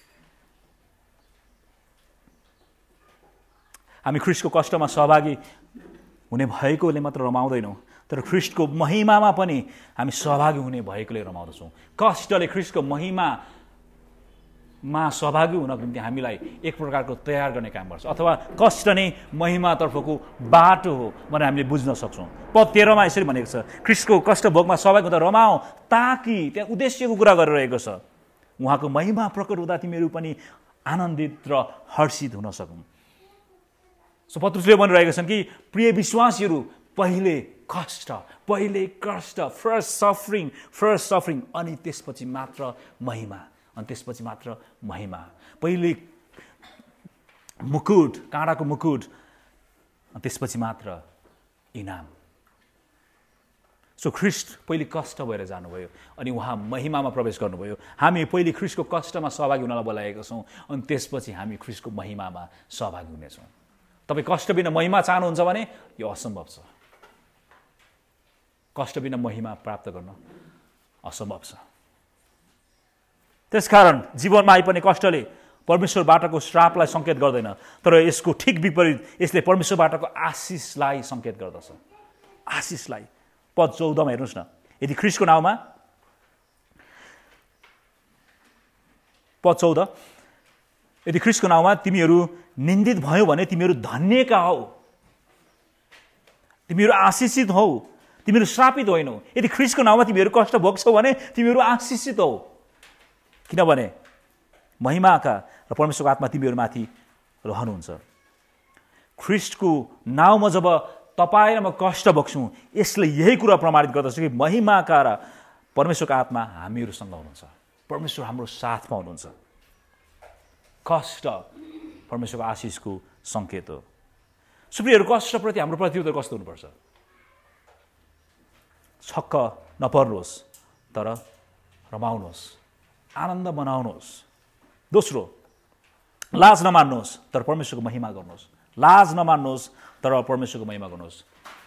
हामी ख्रिस्टको कष्टमा सहभागी हुने भएकोले मात्र रमाउँदैनौँ, तर ख्रिस्टको महिमामा पनि हामी सहभागी हुने भएकोले रमाउँदछौँ। कष्टले ख्रिस्टको महिमामा सहभागी हुनको निम्ति हामीलाई एक प्रकारको तयार गर्ने काम गर्छ, अथवा कष्ट नै महिमातर्फको बाटो हो भनेर हामीले बुझ्न सक्छौँ। पद तेह्रमा यसरी भनेको छ, ख्रिस्टको कष्ट भोगमा सहभागी हुँदा रमाऊ, ताकि त्यहाँ उद्देश्यको कुरा गरिरहेको छ, उहाँको महिमा प्रकट हुँदा तिमीहरू पनि आनन्दित र हर्षित हुन सकौँ। सो पत्रुसले भनिरहेका छन् कि प्रिय विश्वासीहरू, पहिले कष्ट, पहिले कष्ट, फर्स्ट सफरिङ, फर्स्ट सफरिङ, अनि त्यसपछि मात्र महिमा, अनि त्यसपछि मात्र महिमा। पहिले मुकुट, काँडाको मुकुट, अनि त्यसपछि मात्र इनाम। सो ख्रिस्ट पहिले कष्ट भएर जानुभयो, अनि उहाँ महिमामा प्रवेश गर्नुभयो। हामी पहिले ख्रिस्टको कष्टमा सहभागी हुनलाई बोलाएका छौँ, अनि त्यसपछि हामी ख्रिस्टको महिमामा सहभागी हुनेछौँ। तपाईँ कष्ट बिना महिमा चाहनुहुन्छ भने यो असम्भव छ। कष्ट बिना महिमा प्राप्त गर्न असम्भव छ। त्यसकारण जीवनमा आइपर्ने कष्टले परमेश्वरबाटको श्रापलाई सङ्केत गर्दैन, तर यसको ठिक विपरीत यसले परमेश्वरबाटको आशिषलाई सङ्केत गर्दछ। आशिषलाई। पद चौधमा हेर्नुहोस् न, यदि ख्रिस्टको नाउँमा, पद चौध, यदि ख्रिस्टको नाउँमा तिमीहरू निन्दित भयो भने तिमीहरू धन्यका हौ, तिमीहरू आशिषित हौ, तिमीहरू श्रापित होइनौ। यदि ख्रिस्टको नाउँमा तिमीहरू कष्ट भोग्छौ भने तिमीहरू आशिषित हौ, किनभने महिमाका र परमेश्वरको आत्मा तिमीहरूमाथि रहनुहुन्छ। ख्रिस्टको नाउँमा जब तपाईँ र म कष्ट भोग्छौँ, यसले यही कुरा प्रमाणित गर्दछ कि महिमाका र परमेश्वरको आत्मा हामीहरूसँग हुनुहुन्छ, परमेश्वर हाम्रो साथमा हुनुहुन्छ। कष्ट परमेश्वरको आशिषको सङ्केत हो। सुप्रियहरू, कष्टप्रति हाम्रो प्रतिउत्तर कस्तो हुनुपर्छ? छक्क नपर्नुहोस्, तर रमाउनुहोस्, आनन्द मनाउनुहोस्। दोस्रो, लाज नमान्नुहोस्, तर परमेश्वरको महिमा गर्नुहोस्। लाज नमान्नुहोस्, तर परमेश्वरको महिमा गर्नुहोस्।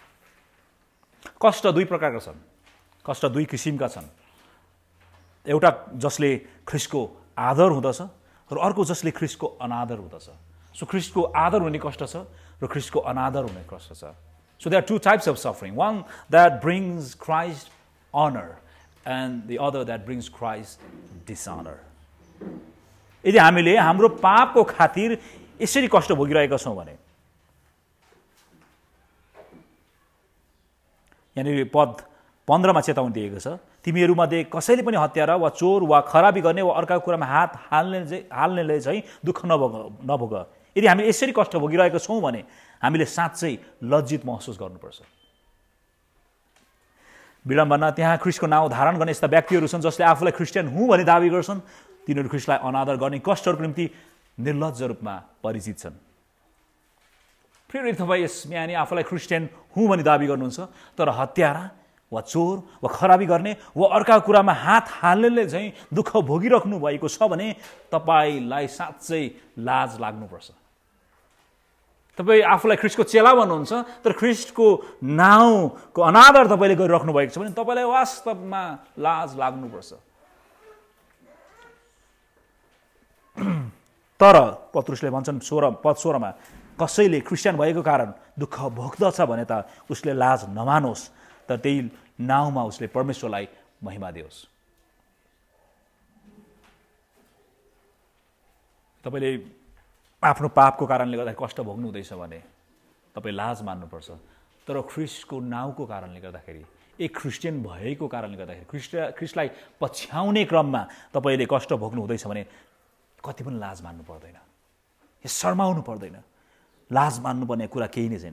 कष्ट दुई प्रकारका छन्, कष्ट दुई किसिमका छन्। एउटा जसले ख्रिस्टको आदर हुँदछ र अर्को जसले ख्रिस्टको अनादर हुँदछ। सो ख्रिस्टको आदर हुने कष्ट छ र ख्रिस्टको अनादर हुने कष्ट छ। So there are two types of suffering. One that brings Christ honor and the other that brings Christ dishonor. यदि हामीले हाम्रो पापको खातिर यसरी कष्ट भोगिरहेका छौँ भने, यहाँनिर पद पन्ध्रमा चेतावनी दिएको छ, तिमीहरूमध्ये कसैले पनि हत्यारा वा चोर वा खराबी गर्ने वा अर्काको कुरामा हात हाल्ने हाल्नेले चाहिँ दुःख नभोग नभोग। यदि हामी यसरी कष्ट भोगिरहेका छौँ भने हामीले साँच्चै लज्जित महसुस गर्नुपर्छ। विडम्बना, त्यहाँ ख्रिस्टको नाउँ धारण गर्ने यस्ता व्यक्तिहरू छन् जसले आफूलाई क्रिस्चियन हुँ भनी दाबी गर्छन्। तिनीहरू ख्रिस्टलाई अनादर गर्ने कष्टहरूको निम्ति निर्लज्ज रूपमा परिचित छन्। फेरि तपाईँ यस बिहानी आफूलाई क्रिस्चियन हुँ भनी दाबी गर्नुहुन्छ, तर हत्यारा वा चोर वा खराबी गर्ने वा अर्काको कुरामा हात हाल्नेले चाहिँ दुःख भोगिराख्नु भएको छ भने तपाईँलाई साँच्चै लाज लाग्नुपर्छ। तपाईँ आफूलाई ख्रिस्टको चेला भन्नुहुन्छ, तर ख्रिस्टको नाउँको अनादर तपाईँले गरिराख्नु भएको छ भने तपाईँलाई वास्तवमा लाज लाग्नुपर्छ। तर पत्रुसले भन्छन् सोह्र पद सोह्रमा, कसैले क्रिस्चियन भएको कारण दुःख भोग्दछ भने त उसले लाज नमानोस्, तर त्यही नाउँमा उसले परमेश्वरलाई महिमा दियोस्। तपाईँले आफ्नो पापको कारणले गर्दा कष्ट भोग्नु हुँदैछ भने तपाईँ लाज मान्नुपर्छ, तर ख्रिस्टको नाउँको कारणले गर्दाखेरि, एक क्रिस्चियन भएको कारणले गर्दाखेरि, ख्रिस्ट ख्रिस्टलाई पछ्याउने क्रममा तपाईँले कष्ट भोग्नु हुँदैछ भने कति पनि लाज मान्नु पर्दैन, यो शर्माउनु पर्दैन। लाज मान्नुपर्ने कुरा केही नै छैन।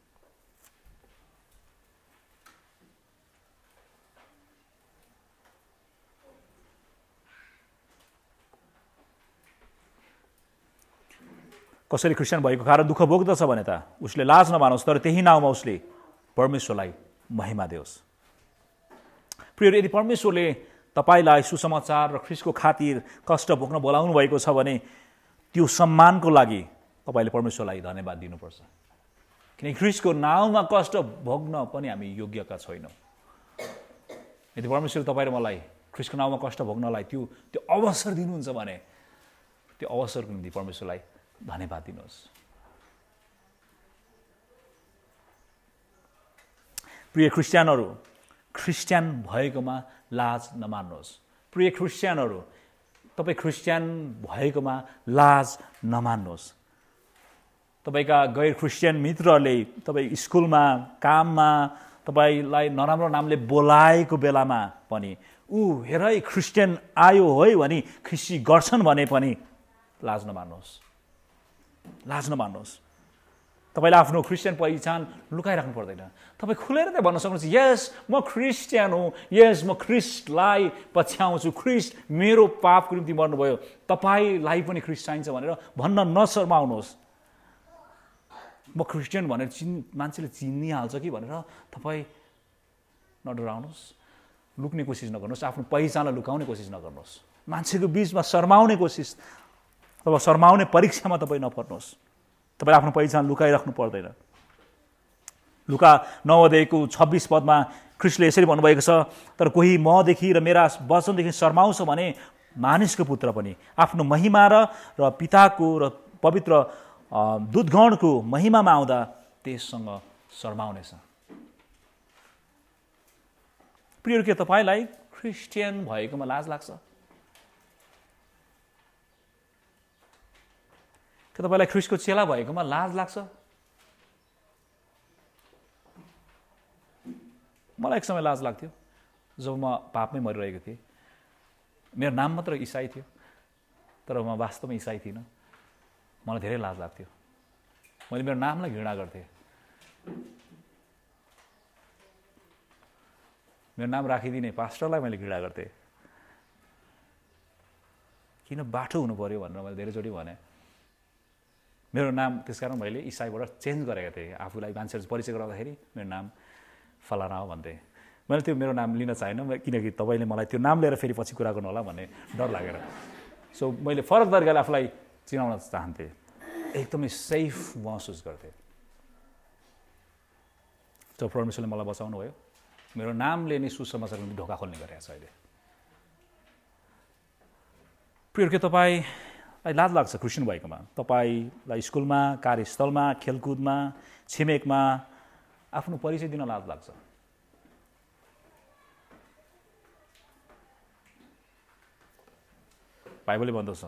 कसैले क्रिस्चियन भएको कारण दुःख भोग्दछ भने त उसले लाज नमानोस्, तर त्यही नाउँमा उसले परमेश्वरलाई महिमा देओस्। प्रिय, यदि परमेश्वरले तपाईँलाई सुसमाचार र ख्रिस्टको खातिर कष्ट भोग्न बोलाउनु भएको छ भने त्यो सम्मानको लागि तपाईँले परमेश्वरलाई धन्यवाद दिनुपर्छ। किनकि ख्रिस्टको नाउँमा कष्ट भोग्न पनि हामी योग्यका छैनौँ। यदि परमेश्वरले तपाईँ र मलाई ख्रिस्टको नाउँमा कष्ट भोग्नलाई त्यो त्यो अवसर दिनुहुन्छ भने त्यो अवसरको निम्ति परमेश्वरलाई धन्यवाद दिनुहोस्। प्रिय क्रिस्चियनहरू, क्रिस्चियन भएकोमा लाज नमान्नुहोस्। प्रिय क्रिस्चियनहरू, तपाईँ क्रिस्चियन भएकोमा लाज नमान्नुहोस्। तपाईँका गैर क्रिस्चियन मित्रहरूले तपाईँ स्कुलमा, काममा तपाईँलाई नराम्रो नामले बोलाएको बेलामा पनि ऊ हेर है क्रिस्चियन आयो है भनी खुसी गर्छन् भने पनि लाज नमान्नुहोस्, लाज नमान्नुहोस्। तपाईँले आफ्नो क्रिस्चियन पहिचान लुकाइराख्नु पर्दैन। तपाईँ खुलेर नै भन्न सक्नुहुन्छ, यस म क्रिस्चियन हुँ, यस म ख्रिस्टलाई पछ्याउँछु, ख्रिस्ट मेरो पापको निम्ति मर्नुभयो, तपाईँलाई पनि ख्रिस्ट चाहिन्छ भनेर भन्न नशर्माउनुहोस्। म क्रिस्चियन भनेर चिन् मान्छेले चिनिहाल्छ कि भनेर तपाईँ नडराउनुहोस्, लुक्ने कोसिस नगर्नुहोस्, आफ्नो पहिचानलाई लुकाउने कोसिस नगर्नुहोस्, मान्छेको बिचमा शर्माउने कोसिस अथवा शर्माउने परीक्षामा तपाईँ नपर्नुहोस्। तपाईँ आफ्नो पहिचान लुकाइराख्नु पर्दैन। लुका नौ अध्यायको छब्बिस पदमा ख्रिस्टले यसरी भन्नुभएको छ, तर कोही मदेखि र मेरा वचनदेखि शर्माउँछ भने मानिसको पुत्र पनि आफ्नो महिमा र र पिताको र पवित्र दूतगणको महिमामा आउँदा त्यससँग शर्माउनेछ। प्रियहरू, के तपाईँलाई क्रिस्चियन भएकोमा लाज लाग्छ? के तपाईँलाई ख्रिस्टको चेला भएकोमा लाज लाग्छ? मलाई एक समय लाज लाग्थ्यो जब म पापमै मरिरहेको थिएँ। मेरो नाम मात्र इसाई थियो, तर म वास्तवमा इसाई थिइनँ। मलाई धेरै लाज लाग्थ्यो। मैले मेरो नामलाई घृणा गर्थेँ। मेरो नाम राखिदिने पास्टरलाई मैले घृणा गर्थेँ। किन बाठो हुनु पर्यो भनेर मैले धेरैचोटि भने। मेरो नाम त्यसकारण मैले इसाईबाट चेन्ज गरेको थिएँ। आफूलाई मान्छेहरू परिचय गराउँदाखेरि मेरो नाम फलाना हो भन्थेँ। मैले त्यो मेरो नाम लिन चाहेन, किनकि तपाईँले मलाई त्यो नाम लिएर फेरि पछि कुरा गर्नु होला भन्ने डर लागेर। सो मैले फरक तरिकाले आफूलाई चिनाउन चाहन्थेँ, एकदमै सेफ महसुस गर्थेँ। जब परमेश्वरले मलाई बचाउनु भयो, मेरो नामले नै सुसमाचारको निम्ति ढोका खोल्ने गरेको छ अहिले। प्रिय, के तपाईँलाई लाज लाग्छ क्रिस्चियन भएकोमा? तपाईँलाई स्कुलमा, कार्यस्थलमा, खेलकुदमा, छिमेकमा आफ्नो परिचय दिन लाज लाग्छ? बाइबलले भन्दछ,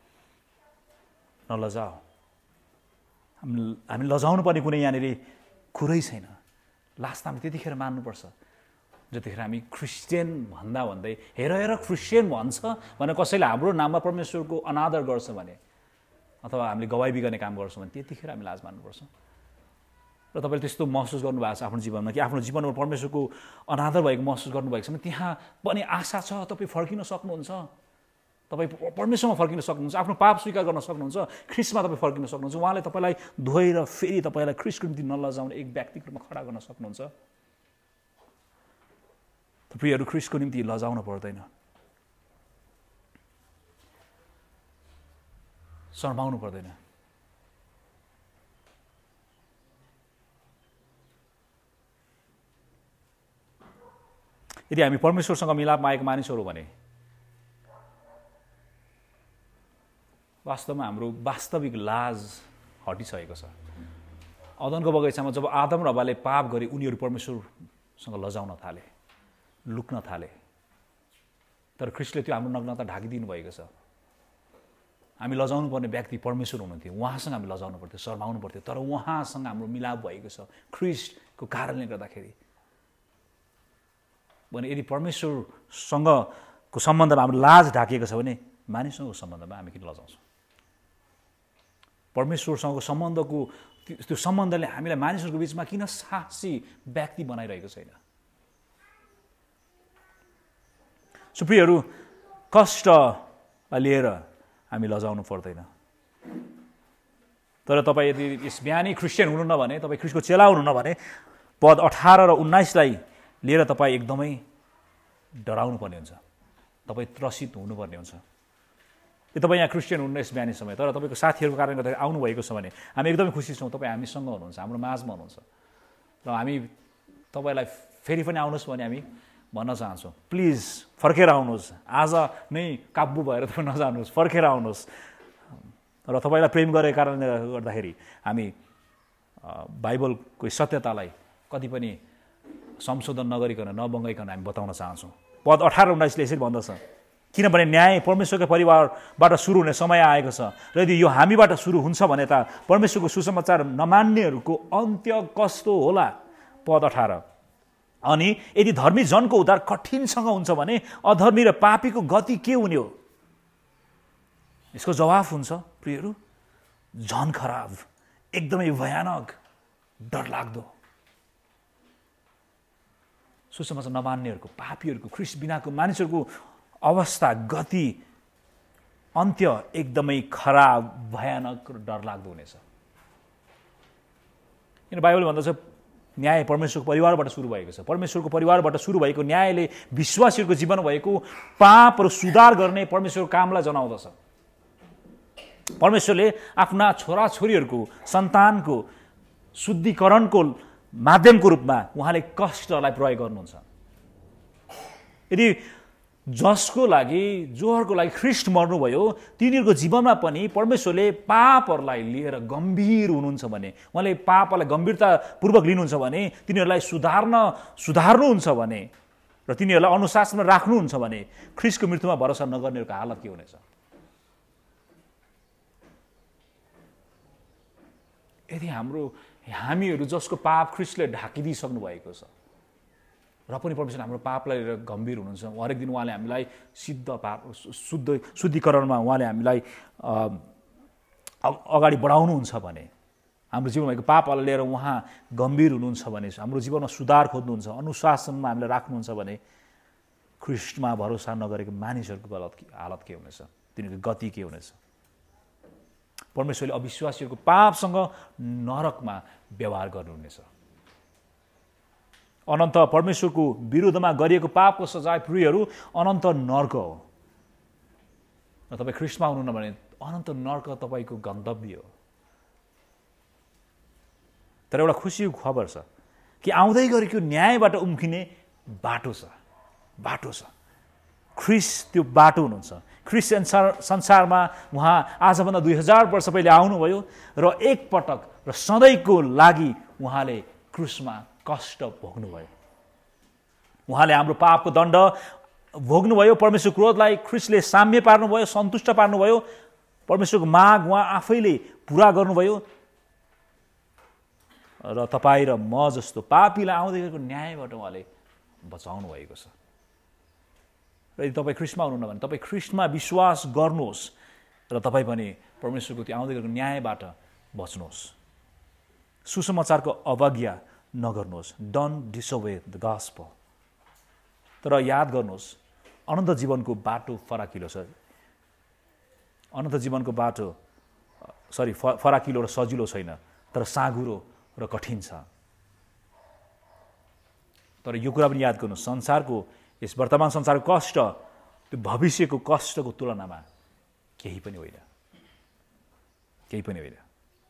नलजाऊ। हामी हामी लजाउनु पर्ने कुनै यहाँनिर कुरै छैन। लाज त हामी त्यतिखेर मान्नुपर्छ जतिखेर हामी क्रिस्चियन भन्दा भन्दै हेर हेर क्रिस्चियन भन्छ भनेर कसैले हाम्रो नाममा परमेश्वरको अनादर गर्छ भने, अथवा हामीले गवाई बिगार्ने काम गर्छौँ भने त्यतिखेर हामी लाज मान्नुपर्छ। र तपाईँले त्यस्तो महसुस गर्नुभएको छ आफ्नो जीवनमा कि आफ्नो जीवनमा परमेश्वरको अनादर भएको महसुस गर्नुभएको छ भने त्यहाँ पनि आशा छ, तपाईँ फर्किन सक्नुहुन्छ, तपाईँ परमेश्वरमा फर्किन सक्नुहुन्छ, आफ्नो पाप स्वीकार गर्न सक्नुहुन्छ, ख्रिस्टमा तपाईँ फर्किन सक्नुहुन्छ। उहाँले तपाईँलाई धोएर फेरि तपाईँलाई ख्रिस्टको निम्ति नलजाउने एक व्यक्तिको रूपमा खडा गर्न सक्नुहुन्छ। प्रियहरू, ख्रिस्टको निम्ति लजाउन पर्दैन, शर्माउनु पर्दैन। यदि हामी परमेश्वरसँग मिलाप आएका मानिसहरू भने वास्तवमा हाम्रो वास्तविक लाज हटिसकेको छ। अदनको बगैँचामा जब आदम र हव्वाले पाप गरे, उनीहरू परमेश्वरसँग लजाउन थाले, लुक्न थाले। तर ख्रिस्टले त्यो हाम्रो नग्नता ढाकिदिनु भएको छ। हामी लजाउनु पर्ने व्यक्ति परमेश्वर हुनुहुन्थ्यो, उहाँसँग हामी लजाउनु पर्थ्यो, शर्माउनु पर्थ्यो। तर उहाँसँग हाम्रो मिलाप भएको छ, ख्रिस्ट को कारणले गर्दाखेरि भने यदि परमेश्वरसँगको सम्बन्धमा हाम्रो लाज ढाकिएको छ भने मानिससँगको सम्बन्धमा हामी किन लजाउँछौँ? परमेश्वरसँगको सम्बन्धको त्यो सम्बन्धले हामीलाई मानिसहरूको बिचमा किन साहसी व्यक्ति बनाइरहेको छैन? सुप्रियहरू, कष्टलाई लिएर हामी लजाउनु पर्दैन। तर तपाईँ यदि यस बिहानी क्रिस्चियन हुनुहुन्न भने, तपाईँ ख्रिस्टको चेला हुनुहुन्न भने पद अठार र उन्नाइसलाई लिएर तपाईँ एकदमै डराउनु पर्ने हुन्छ, तपाईँ त्रसित हुनुपर्ने हुन्छ। यो तपाईँ यहाँ क्रिस्चियन हुनुहुन्न यस बिहानी समय, तर तपाईँको साथीहरूको कारणले गर्दाखेरि आउनुभएको छ भने हामी एकदमै खुसी छौँ, तपाईँ हामीसँग हुनुहुन्छ, हाम्रो माझमा हुनुहुन्छ। र हामी तपाईँलाई फेरि पनि आउनुहोस् भने हामी भन्न चाहन्छौँ, प्लिज फर्केर आउनुहोस्, आज नै काबु भएर तपाईँ नजानुहोस्, फर्केर आउनुहोस्। र तपाईँलाई प्रेम गरेको कारणले गर्दाखेरि हामी बाइबलको सत्यतालाई कति पनि संशोधन नगरिकन नबङ्गाइकन हामी बताउन चाहन्छौँ। पद अठार उन्नाइसले यसरी भन्दछ, किनभने न्याय परमेश्वरको परिवारबाट सुरु हुने समय आएको छ, र यदि यो हामीबाट सुरु हुन्छ भने त परमेश्वरको सुसमाचार नमान्नेहरूको अन्त्य कस्तो होला? पद अठार, अनि यदि धर्मी जनको उद्धार कठिनसँग हुन्छ भने अधर्मी र पापीको गति के हुने हो? यसको जवाफ हुन्छ प्रियहरू, झन खराब, एकदमै भयानक, डरलाग्दो। सुसमाचार नमान्नेहरूको, पापीहरूको, ख्रिस्ट बिनाको मानिसहरूको अवस्था, गति, अन्त्य एकदमै खराब, भयानक र डरलाग्दो हुनेछ। किन बाइबल भन्दछ न्याय परमेश्वरको परिवारबाट सुरु भएको छ। परमेश्वरको परिवारबाट सुरु भएको न्यायले विश्वासीहरूको जीवन भएको पाप र सुधार गर्ने परमेश्वरको कामलाई जनाउँदछ। परमेश्वरले आफ्ना छोराछोरीहरूको सन्तानको शुद्धिकरणको माध्यमको रूपमा उहाँले कष्टलाई प्रयोग गर्नुहुन्छ। यदि जसको लागि जोहरूको लागि ख्रिस्ट मर्नुभयो तिनीहरूको जीवनमा पनि परमेश्वरले पापहरूलाई लिएर गम्भीर हुनुहुन्छ भने, उहाँले पापलाई गम्भीरतापूर्वक लिनुहुन्छ भने, तिनीहरूलाई सुधार्न सुधार्नुहुन्छ भने र तिनीहरूलाई अनुशासनमा राख्नुहुन्छ भने ख्रिस्टको मृत्युमा भरोसा नगर्नेहरूको हालत के हुनेछ? यदि हाम्रो हामीहरू जसको पाप ख्रिस्टले ढाकिदिइसक्नु भएको छ र पनि परमेश्वर हाम्रो पापलाई लिएर गम्भीर हुनुहुन्छ, हरेक दिन उहाँले हामीलाई सिद्ध पाप शुद्ध शुद्धिकरणमा उहाँले हामीलाई अगाडि बढाउनुहुन्छ भने, हाम्रो जीवनमा भएको पापलाई लिएर उहाँ गम्भीर हुनुहुन्छ भने, हाम्रो जीवनमा सुधार खोज्नुहुन्छ, अनुशासनमा हामीलाई राख्नुहुन्छ भने ख्रिस्टमा भरोसा नगरेको मानिसहरूको गलत हालत के हुनेछ? तिनीहरूको गति के हुनेछ? परमेश्वरले अविश्वासीहरूको पापसँग नरकमा व्यवहार गर्नुहुनेछ। अनन्त परमेश्वरको विरुद्धमा गरिएको पापको सजाय प्रियहरू अनन्त नर्क हो। र तपाईँ ख्रिस्टमा हुनुहुन्न भने अनन्त नर्क तपाईँको गन्तव्य हो। तर एउटा खुसीको खबर छ कि आउँदै गरेको न्यायबाट उम्किने बाटो छ, बाटो छ। ख्रिस्ट त्यो बाटो हुनुहुन्छ। ख्रिस्ट संसार संसारमा उहाँ आजभन्दा दुई हजार वर्ष पहिले आउनुभयो र एकपटक र सधैँको लागि उहाँले क्रुसमा कष्ट भोग्नुभयो। उहाँले हाम्रो पापको दण्ड भोग्नुभयो। परमेश्वर क्रोधलाई ख्रिस्टले साम्य पार्नुभयो, सन्तुष्ट पार्नुभयो। परमेश्वरको माग उहाँ आफैले पुरा गर्नुभयो र तपाईँ र म जस्तो पापीलाई आउँदै गरेको न्यायबाट उहाँले बचाउनु भएको छ। र यदि तपाईँ ख्रिस्टमा हुनुहुन्न भने तपाईँ ख्रिस्टमा विश्वास गर्नुहोस् र तपाईँ पनि परमेश्वरको त्यो आउँदै गरेको न्यायबाट बच्नुहोस्। सुसमाचारको अवज्ञा नगर्नुहोस्। Don't disobey the gospel. तर याद गर्नुहोस्, अनन्त जीवनको बाटो फराकिलो छ। अनन्त जीवनको बाटो सरी फराकिलो र सजिलो छैन, तर साँघुरो र कठिन छ। तर यो कुरा पनि याद गर्नुहोस्, संसारको यस वर्तमान संसारको कष्ट त्यो भविष्यको कष्टको तुलनामा केही पनि होइन, केही पनि होइन।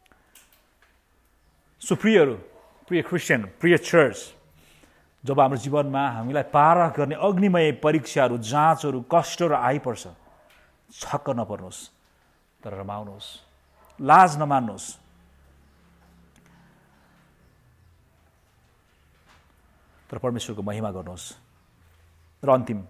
सो प्रियहरू, प्रिय क्रिस्चियन, प्रिय चर्च, जब हाम्रो जीवनमा हामीलाई पार गर्ने अग्निमय परीक्षाहरू, जाँचहरू, कष्टहरू आइपर्छ, छक्क नपर्नुहोस्, तर रमाउनुहोस्, लाज नमान्नुहोस्। तर परमेश्वरको महिमा गर्नुहोस् र अन्तिम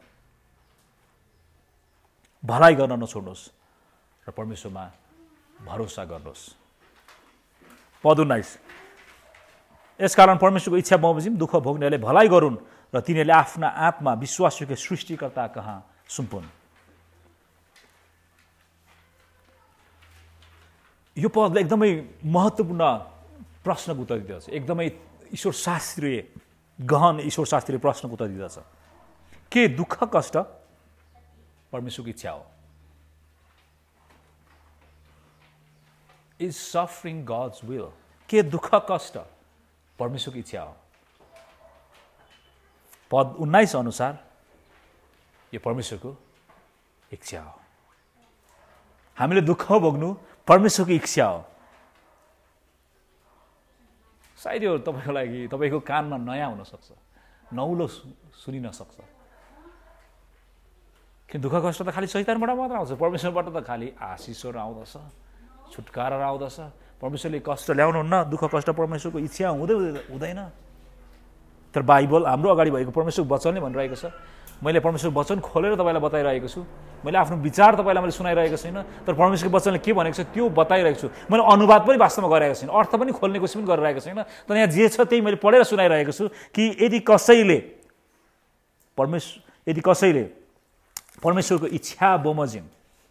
भलाइ गर्न नछोड्नुहोस् र परमेश्वरमा भरोसा गर्नुहोस्। पद उन्नाइस, यसकारण परमेश्वरको इच्छा बमोजिम दुःख भोग्नेहरूले भलाइ गरून् र तिनीहरूले आफ्ना आत्मा विश्वासयोग्य सृष्टिकर्ता कहाँ सुम्पुन्। यो पदले एकदमै महत्त्वपूर्ण प्रश्नको उत्तर दिँदछ, एकदमै ईश्वर शास्त्रीय गहन ईश्वर शास्त्रीय प्रश्नको उत्तर दिँदछ। के दुःख कष्ट परमेश्वरको इच्छा हो? Is suffering God's will? के दुःख कष्ट परमेश्वरको इच्छा हो? पद उन्नाइस अनुसार यो परमेश्वरको इच्छा हो। हामीले दुःख भोग्नु परमेश्वरको इच्छा हो। सायद यो तपाईँको लागि तपाईँको कानमा नयाँ हुनसक्छ, नौलो सुनिन सक्छ। कि दुःख कष्ट त खालि शैतानबाट मात्र आउँछ, परमेश्वरबाट त खालि आशिषहरू आउँदछ, छुटकारा आउँदछ। परमेश्वरले कष्ट ल्याउनुहुन्न, दुःख कष्ट परमेश्वरको इच्छा हुँदै हुँदैन। तर बाइबल हाम्रो अगाडि भएको परमेश्वरको वचनले भनिरहेको छ। मैले परमेश्वरको वचन खोलेर तपाईँलाई बताइरहेको छु, मैले आफ्नो विचार तपाईँलाई मैले सुनाइरहेको छैन, तर परमेश्वरको वचनले के भनेको छ त्यो बताइरहेको छु। मैले अनुवाद पनि वास्तवमा गरेको छैन, अर्थ पनि खोल्ने कोसिस पनि गरिरहेको छैन, तर यहाँ जे छ त्यही मैले पढेर सुनाइरहेको छु कि यदि कसैले परमेश्वर यदि कसैले परमेश्वरको इच्छा बमोजिम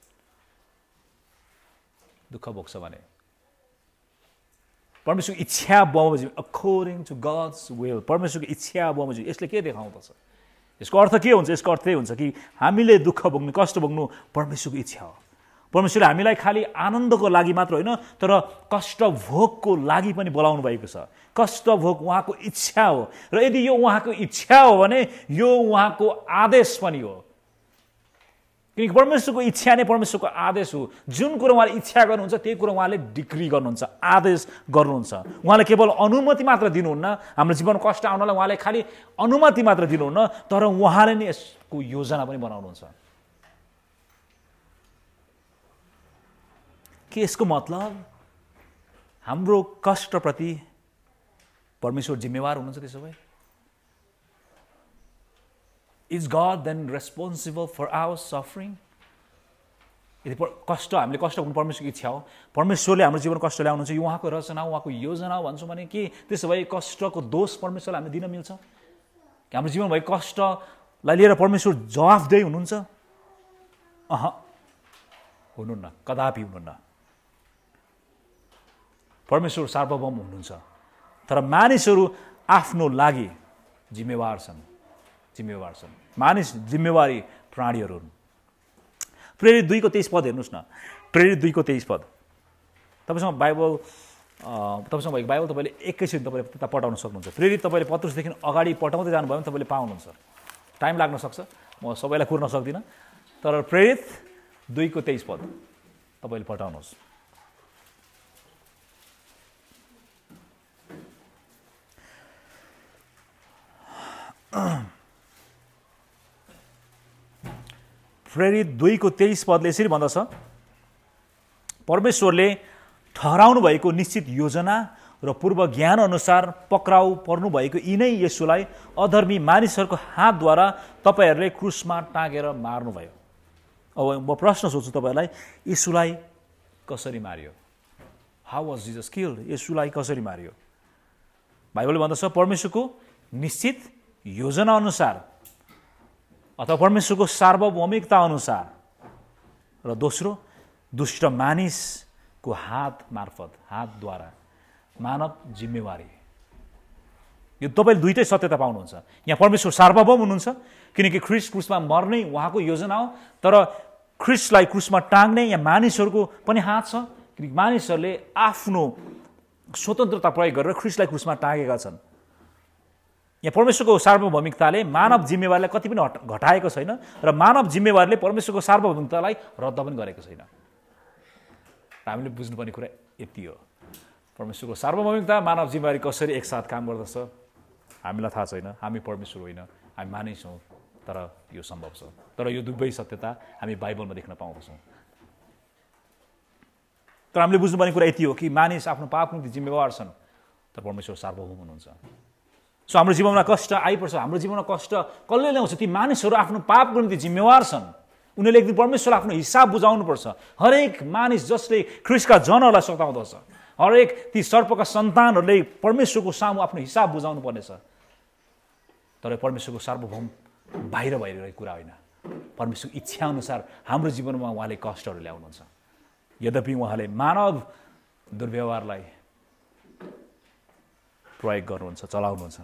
दुःख भोग्छ भने, परमेश्वरको इच्छा बमोजिम अकर्डिङ टु गड्स विल, परमेश्वरको इच्छा बमोजिम, यसले के देखाउँदछ? यसको अर्थ के हुन्छ? यसको अर्थ हुन्छ कि हामीले दुःख भोग्नु कष्ट भोग्नु परमेश्वरको इच्छा हो। परमेश्वरले हामीलाई खालि आनन्दको लागि मात्र होइन, तर कष्ट भोगको लागि पनि बोलाउनु भएको छ। कष्ट भोग उहाँको इच्छा हो, र यदि यो उहाँको इच्छा हो भने यो उहाँको आदेश पनि हो। किनकि परमेश्वरको इच्छा नै परमेश्वरको आदेश हो। जुन कुरो उहाँले इच्छा गर्नुहुन्छ त्यही कुरो उहाँले डिक्री गर्नुहुन्छ, आदेश गर्नुहुन्छ। उहाँले केवल अनुमति मात्र दिनुहुन्न, हाम्रो जीवन कष्ट आउनलाई उहाँले खालि अनुमति मात्र दिनुहुन्न, तर उहाँले नै यसको योजना पनि बनाउनुहुन्छ। के यसको मतलब हाम्रो कष्टप्रति परमेश्वर जिम्मेवार हुनुहुन्छ? त्यसो भए Is God then responsible for our suffering? यदि कष्ट हामीले कष्ट हुनु परमेश्वरको इच्छा हो, परमेश्वरले हाम्रो जीवन कष्ट ल्याउनुहुन्छ, यो उहाँको रचना हो, उहाँको योजना हो भन्छौँ भने के त्यसो भए कष्टको दोष परमेश्वरलाई हामीले दिन मिल्छ? कि हाम्रो जीवन भएको कष्टलाई लिएर परमेश्वर जवाफदेही हुनुहुन्छ? अह, हुनुहुन्न, कदापि हुनुहुन्न। परमेश्वर सार्वभौम हुनुहुन्छ, तर मानिसहरू आफ्नो लागि जिम्मेवार छन्, जिम्मेवार छन्। मानिस जिम्मेवारी प्राणीहरू हुन्। प्रेरित दुईको तेइस पद हेर्नुहोस् न, प्रेरित दुईको तेइस पद। तपाईँसँग बाइबल तपाईँसँग भएको बाइबल तपाईँले एकैछिन तपाईँले त्यता पठाउन सक्नुहुन्छ। प्रेरित तपाईँले पत्रुसदेखि अगाडि पठाउँदै जानुभयो भने तपाईँले पाउनुहुन्छ। टाइम लाग्न सक्छ, म सबैलाई कुर्न सक्दिनँ, तर प्रेरित दुईको तेइस पद तपाईँले पठाउनुहोस्। प्रेरित दुईको तेइस पदले यसरी भन्दछ, परमेश्वरले ठहराउनु भएको निश्चित योजना र पूर्व ज्ञान अनुसार पक्राउ पर्नु भएको यिनै येशूलाई अधर्मी मानिसहरूको हातद्वारा तपाईँहरूले क्रुसमा टाँगेर मार्नुभयो। अब म प्रश्न सोध्छु तपाईँहरूलाई, येशूलाई कसरी मारियो? How was Jesus killed? येशूलाई कसरी मारियो? बाइबलले भन्दछ परमेश्वरको निश्चित योजना अनुसार अथवा परमेश्वरको सार्वभौमिकता अनुसार, र दोस्रो दुष्ट मानिसको हात मार्फत, हातद्वारा, मानव जिम्मेवारी। यो तपाईँले दुईटै सत्यता पाउनुहुन्छ। यहाँ परमेश्वर सार्वभौम हुनुहुन्छ किनकि ख्रिस्ट क्रुसमा मर्ने उहाँको योजना हो, तर ख्रिस्टलाई क्रुसमा टाँग्ने यहाँ मानिसहरूको पनि हात छ, किनकि मानिसहरूले आफ्नो स्वतन्त्रता प्रयोग गरेर ख्रिस्टलाई क्रुसमा टाँगेका छन्। यहाँ परमेश्वरको सार्वभौमिकताले मानव जिम्मेवारीलाई कति पनि घटाएको छैन, र मानव जिम्मेवारीले परमेश्वरको सार्वभौमिकतालाई रद्द पनि गरेको छैन। हामीले बुझ्नुपर्ने कुरा यति हो, परमेश्वरको सार्वभौमिकता मानव जिम्मेवारी कसरी एकसाथ काम गर्दछ हामीलाई थाहा छैन। हामी परमेश्वर होइन, हामी मानिस हौँ, तर यो सम्भव छ। तर यो दुवै सत्यता हामी बाइबलमा देख्न पाउँदछौँ। तर हामीले बुझ्नुपर्ने कुरा यति हो कि मानिस आफ्नो पापको निम्ति जिम्मेवार छन्, तर परमेश्वर सार्वभौम हुनुहुन्छ। सो हाम्रो जीवनमा कष्ट आइपर्छ, हाम्रो जीवनमा कष्ट कसले ल्याउँछ? ती मानिसहरू आफ्नो पापको निम्ति जिम्मेवार छन्। उनीहरूले एक दिन परमेश्वरलाई आफ्नो हिसाब बुझाउनुपर्छ। हरेक मानिस जसले ख्रिस्टका जनहरूलाई सताउँदछ, हरेक ती सर्पका सन्तानहरूले परमेश्वरको सामु आफ्नो हिसाब बुझाउनु पर्नेछ। तर परमेश्वरको सार्वभौम बाहिर भइरहेको कुरा होइन, परमेश्वरको इच्छा अनुसार हाम्रो जीवनमा उहाँले कष्टहरू ल्याउनुहुन्छ। यद्यपि उहाँले मानव दुर्व्यवहारलाई प्रयोग गर्नुहुन्छ, चलाउनुहुन्छ।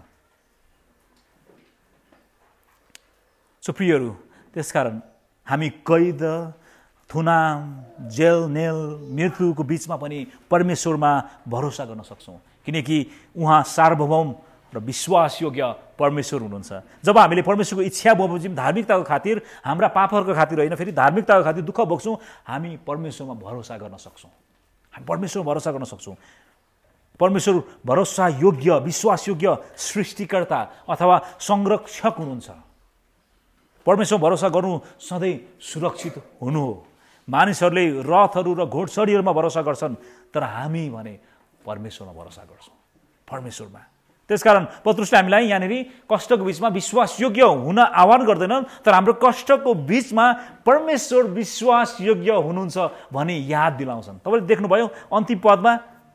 सो प्रियहरू, त्यसकारण हामी कैद, थुनाम, जेल नेल, मृत्युको बिचमा पनि परमेश्वरमा भरोसा गर्न सक्छौँ, किनकि उहाँ सार्वभौम र विश्वासयोग्य परमेश्वर हुनुहुन्छ। जब हामीले परमेश्वरको इच्छा बमोजिम धार्मिकताको खातिर, हाम्रा पापहरूको खातिर होइन, फेरि धार्मिकताको खातिर दुःख भोग्छौँ, हामी परमेश्वरमा भरोसा गर्न सक्छौँ। हामी परमेश्वरमा भरोसा गर्न सक्छौँ। परमेश्वर भरोसा योग्य, विश्वासयोग्य सृष्टिकर्ता अथवा संरक्षक हुनुहुन्छ। परमेश्वर भरोसा गर्नु सधैँ सुरक्षित हुनु हो। मानिसहरूले रथहरू र घोडसडीहरूमा भरोसा गर्छन्, तर हामी भने परमेश्वरमा भरोसा गर्छौँ, परमेश्वरमा। त्यसकारण पत्रुसले हामीलाई यहाँनिर कष्टको बिचमा विश्वासयोग्य हुन आह्वान गर्दैनन्, तर हाम्रो कष्टको बिचमा परमेश्वर विश्वासयोग्य हुनुहुन्छ भनी याद दिलाउँछन्। तपाईँले देख्नुभयो अन्तिम पदमा,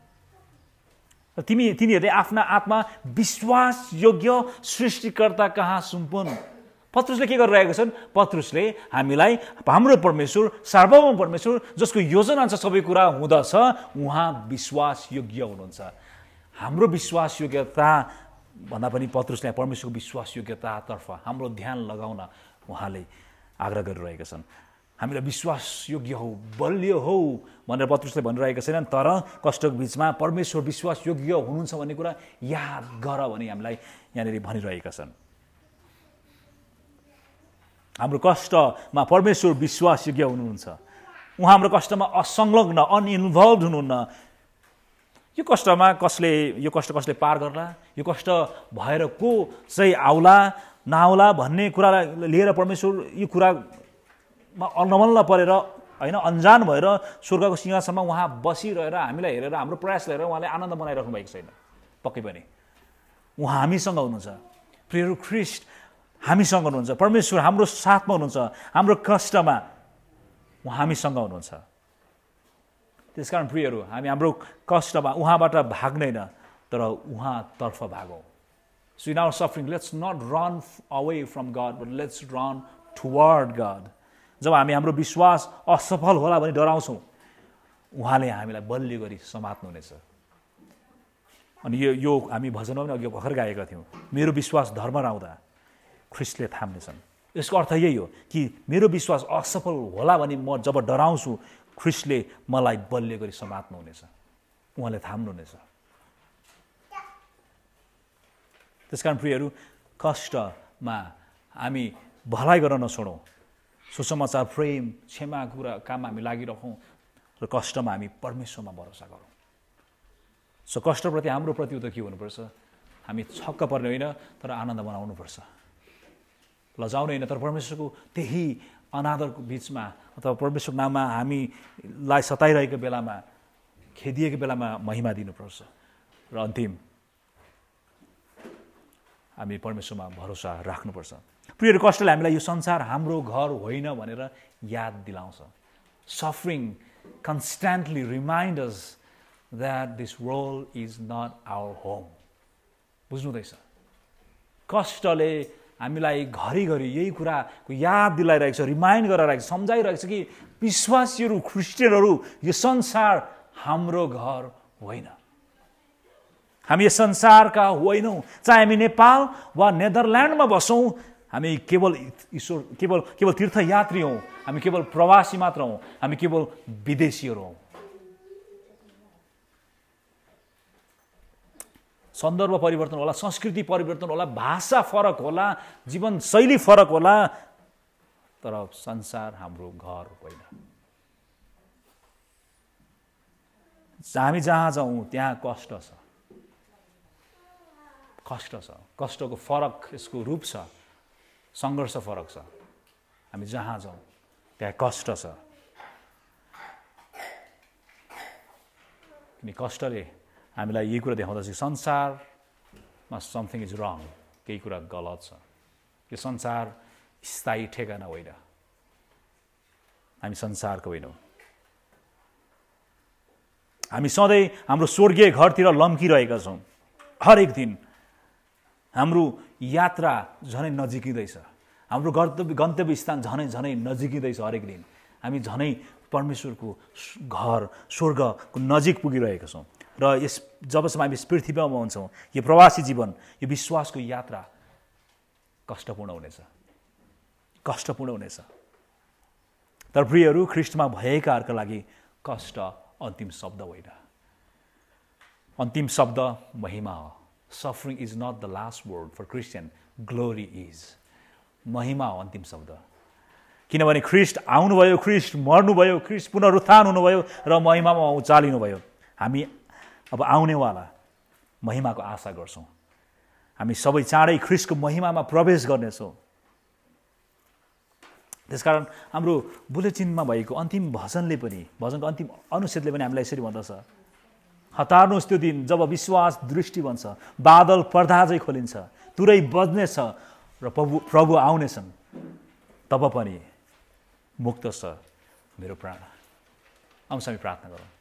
तिमी तिनीहरूले आफ्ना आत्मा विश्वासयोग्य सृष्टिकर्ता कहाँ सुम्पुन्। पत्रुसले के गरिरहेका छन्? पत्रुसले हामीलाई हाम्रो परमेश्वर, सार्वभौम परमेश्वर जसको योजना छ सबै कुरा हुँदछ, उहाँ विश्वासयोग्य हुनुहुन्छ। हाम्रो विश्वासयोग्यता भन्दा पनि पत्रुसले परमेश्वरको विश्वासयोग्यतातर्फ हाम्रो ध्यान लगाउन उहाँले आग्रह गरिरहेका छन्। हामीलाई विश्वासयोग्य हौ, बलियो हौ भनेर पत्रुसले भनिरहेका छैनन्, तर कष्टको बिचमा परमेश्वर विश्वासयोग्य हुनुहुन्छ भन्ने कुरा याद गर भनी हामीलाई यहाँनिर भनिरहेका छन्। हाम्रो कष्टमा परमेश्वर विश्वासयोग्य हुनुहुन्छ। उहाँ हाम्रो कष्टमा असंलग्न, अनइन्भल्भ हुनुहुन्न। यो कष्टमा कसले यो कष्ट कसले पार गर्ला, यो कष्ट भएर को चाहिँ आउला नआउला भन्ने कुरालाई लिएर परमेश्वर यो कुरामा अलमल्ल परेर होइन, अन्जान भएर स्वर्गको सिंहासनमा उहाँ बसिरहेर हामीलाई हेरेर हाम्रो प्रयास लिएर उहाँले आनन्द मनाइराख्नु भएको छैन। पक्कै पनि उहाँ हामीसँग हुनुहुन्छ। प्रियहरू, ख्रिस्ट हामीसँग हुनुहुन्छ। परमेश्वर हाम्रो साथमा हुनुहुन्छ। हाम्रो कष्टमा उहाँ हामीसँग हुनुहुन्छ। त्यसकारण प्रियहरू, हामी हाम्रो कष्टमा उहाँबाट भाग्दैन, तर उहाँतर्फ भागौँ। So in our suffering let's not run away from God, but let's run toward God. जब हामी हाम्रो विश्वास असफल होला भने डराउँछौँ, उहाँले हामीलाई बलियो गरी समात्नुहुनेछ। अनि यो यो हामी भजनमा पनि अघि भर्खर गाएका थियौँ, मेरो विश्वास धर्ममा आउँदा ख्रिस्टले थाम्नेछन्। यसको अर्थ यही हो कि मेरो विश्वास असफल होला भने म जब डराउँछु, ख्रिस्टले मलाई बलियो गरी समात्नुहुनेछ, उहाँले थाम्नुहुनेछ। त्यसकारण प्रियहरू, कष्टमा हामी भलाइ गर्न नछोडौँ। सुसमाचार, प्रेम, क्षमा कुरा काममा हामी लागिरहौँ र कष्टमा हामी परमेश्वरमा भरोसा गरौँ। सो कष्टप्रति हाम्रो प्रत्युत्तर के हुनुपर्छ? हामी छक्क पर्ने होइन, तर आनन्द मनाउनुपर्छ। लजाउने होइन, तर परमेश्वरको त्यही अनादरको बिचमा अथवा परमेश्वरको नाममा हामीलाई सताइरहेको बेलामा, खेदिएको बेलामा महिमा दिनुपर्छ। र अन्तिम, हामी परमेश्वरमा भरोसा राख्नुपर्छ। प्रियहरू, कष्टले हामीलाई यो संसार हाम्रो घर होइन भनेर याद दिलाउँछ। Suffering constantly remind us that this world is not our home. बुझ्नुहुँदैछ? कष्टले हामीलाई घरिघरि यही कुराको याद दिलाइरहेको छ, रिमाइन्ड गराइरहेको छ, सम्झाइरहेको छ कि विश्वासीहरू, ख्रिस्टियनहरू, यो संसार हाम्रो घर होइन। हामी यस संसारका होइनौँ। चाहे हामी नेपाल वा नेदरल्यान्डमा बसौँ, हामी केवल ईश्वर केवल केवल तीर्थयात्री हौँ, हामी केवल प्रवासी मात्र हौँ, हामी केवल विदेशीहरू हौँ। सन्दर्भ परिवर्तन होला, संस्कृति परिवर्तन होला, भाषा फरक होला, जीवनशैली फरक होला, तर संसार हाम्रो घर होइन। हामी जहाँ जाउँ त्यहाँ कष्ट छ, कष्ट छ। कष्टको फरक यसको रूप छ, सङ्घर्ष फरक छ। हामी जहाँ जाउँ त्यहाँ कष्ट छ। किन कष्टले हामीलाई यही कुरा देखाउँदछ, संसारमा समथिङ इज रङ, केही कुरा गलत छ। यो संसार स्थायी ठेगाना होइन, हामी संसारको होइनौँ। हामी सधैँ हाम्रो स्वर्गीय घरतिर लम्किरहेका छौँ। हरेक दिन हाम्रो यात्रा झनै नजिकिँदैछ, हाम्रो गन्तव्य गन्तव्य स्थान झनै झनै नजिकिँदैछ। हरेक दिन हामी झनै परमेश्वरको घर स्वर्गको नजिक पुगिरहेका छौँ। र यस जबसम्म हामी यस पृथ्वीमा हुन्छौँ, यो प्रवासी जीवन, यो विश्वासको यात्रा कष्टपूर्ण हुनेछ, कष्टपूर्ण हुनेछ। तर प्रियहरू, ख्रिस्टमा भएकाहरूका लागि कष्ट अन्तिम शब्द होइन। अन्तिम शब्द महिमा हो। Suffering is not the last word for Christian, glory is. महिमा हो अन्तिम शब्द, किनभने ख्रिस्ट आउनुभयो, ख्रिस्ट मर्नुभयो, ख्रिस्ट पुनरुत्थान हुनुभयो र महिमामा उचालिनुभयो। हामी अब आउनेवाला महिमाको आशा गर्छौँ। हामी सबै चाँडै ख्रिस्टको महिमामा प्रवेश गर्नेछौँ। त्यसकारण हाम्रो बुलेटिनमा भएको अन्तिम भजनले पनि, भजनको अन्तिम अनुच्छेदले पनि हामीलाई यसरी भन्दछ, हतार्नुहोस् त्यो दिन जब विश्वास दृष्टि बन्छ, बादल पर्दा चाहिँ खोलिन्छ, तुरै बज्नेछ र प्रभु प्रभु आउनेछन्, तब पनि मुक्त छ मेरो प्राण। आउँछ हामी प्रार्थना गरौँ।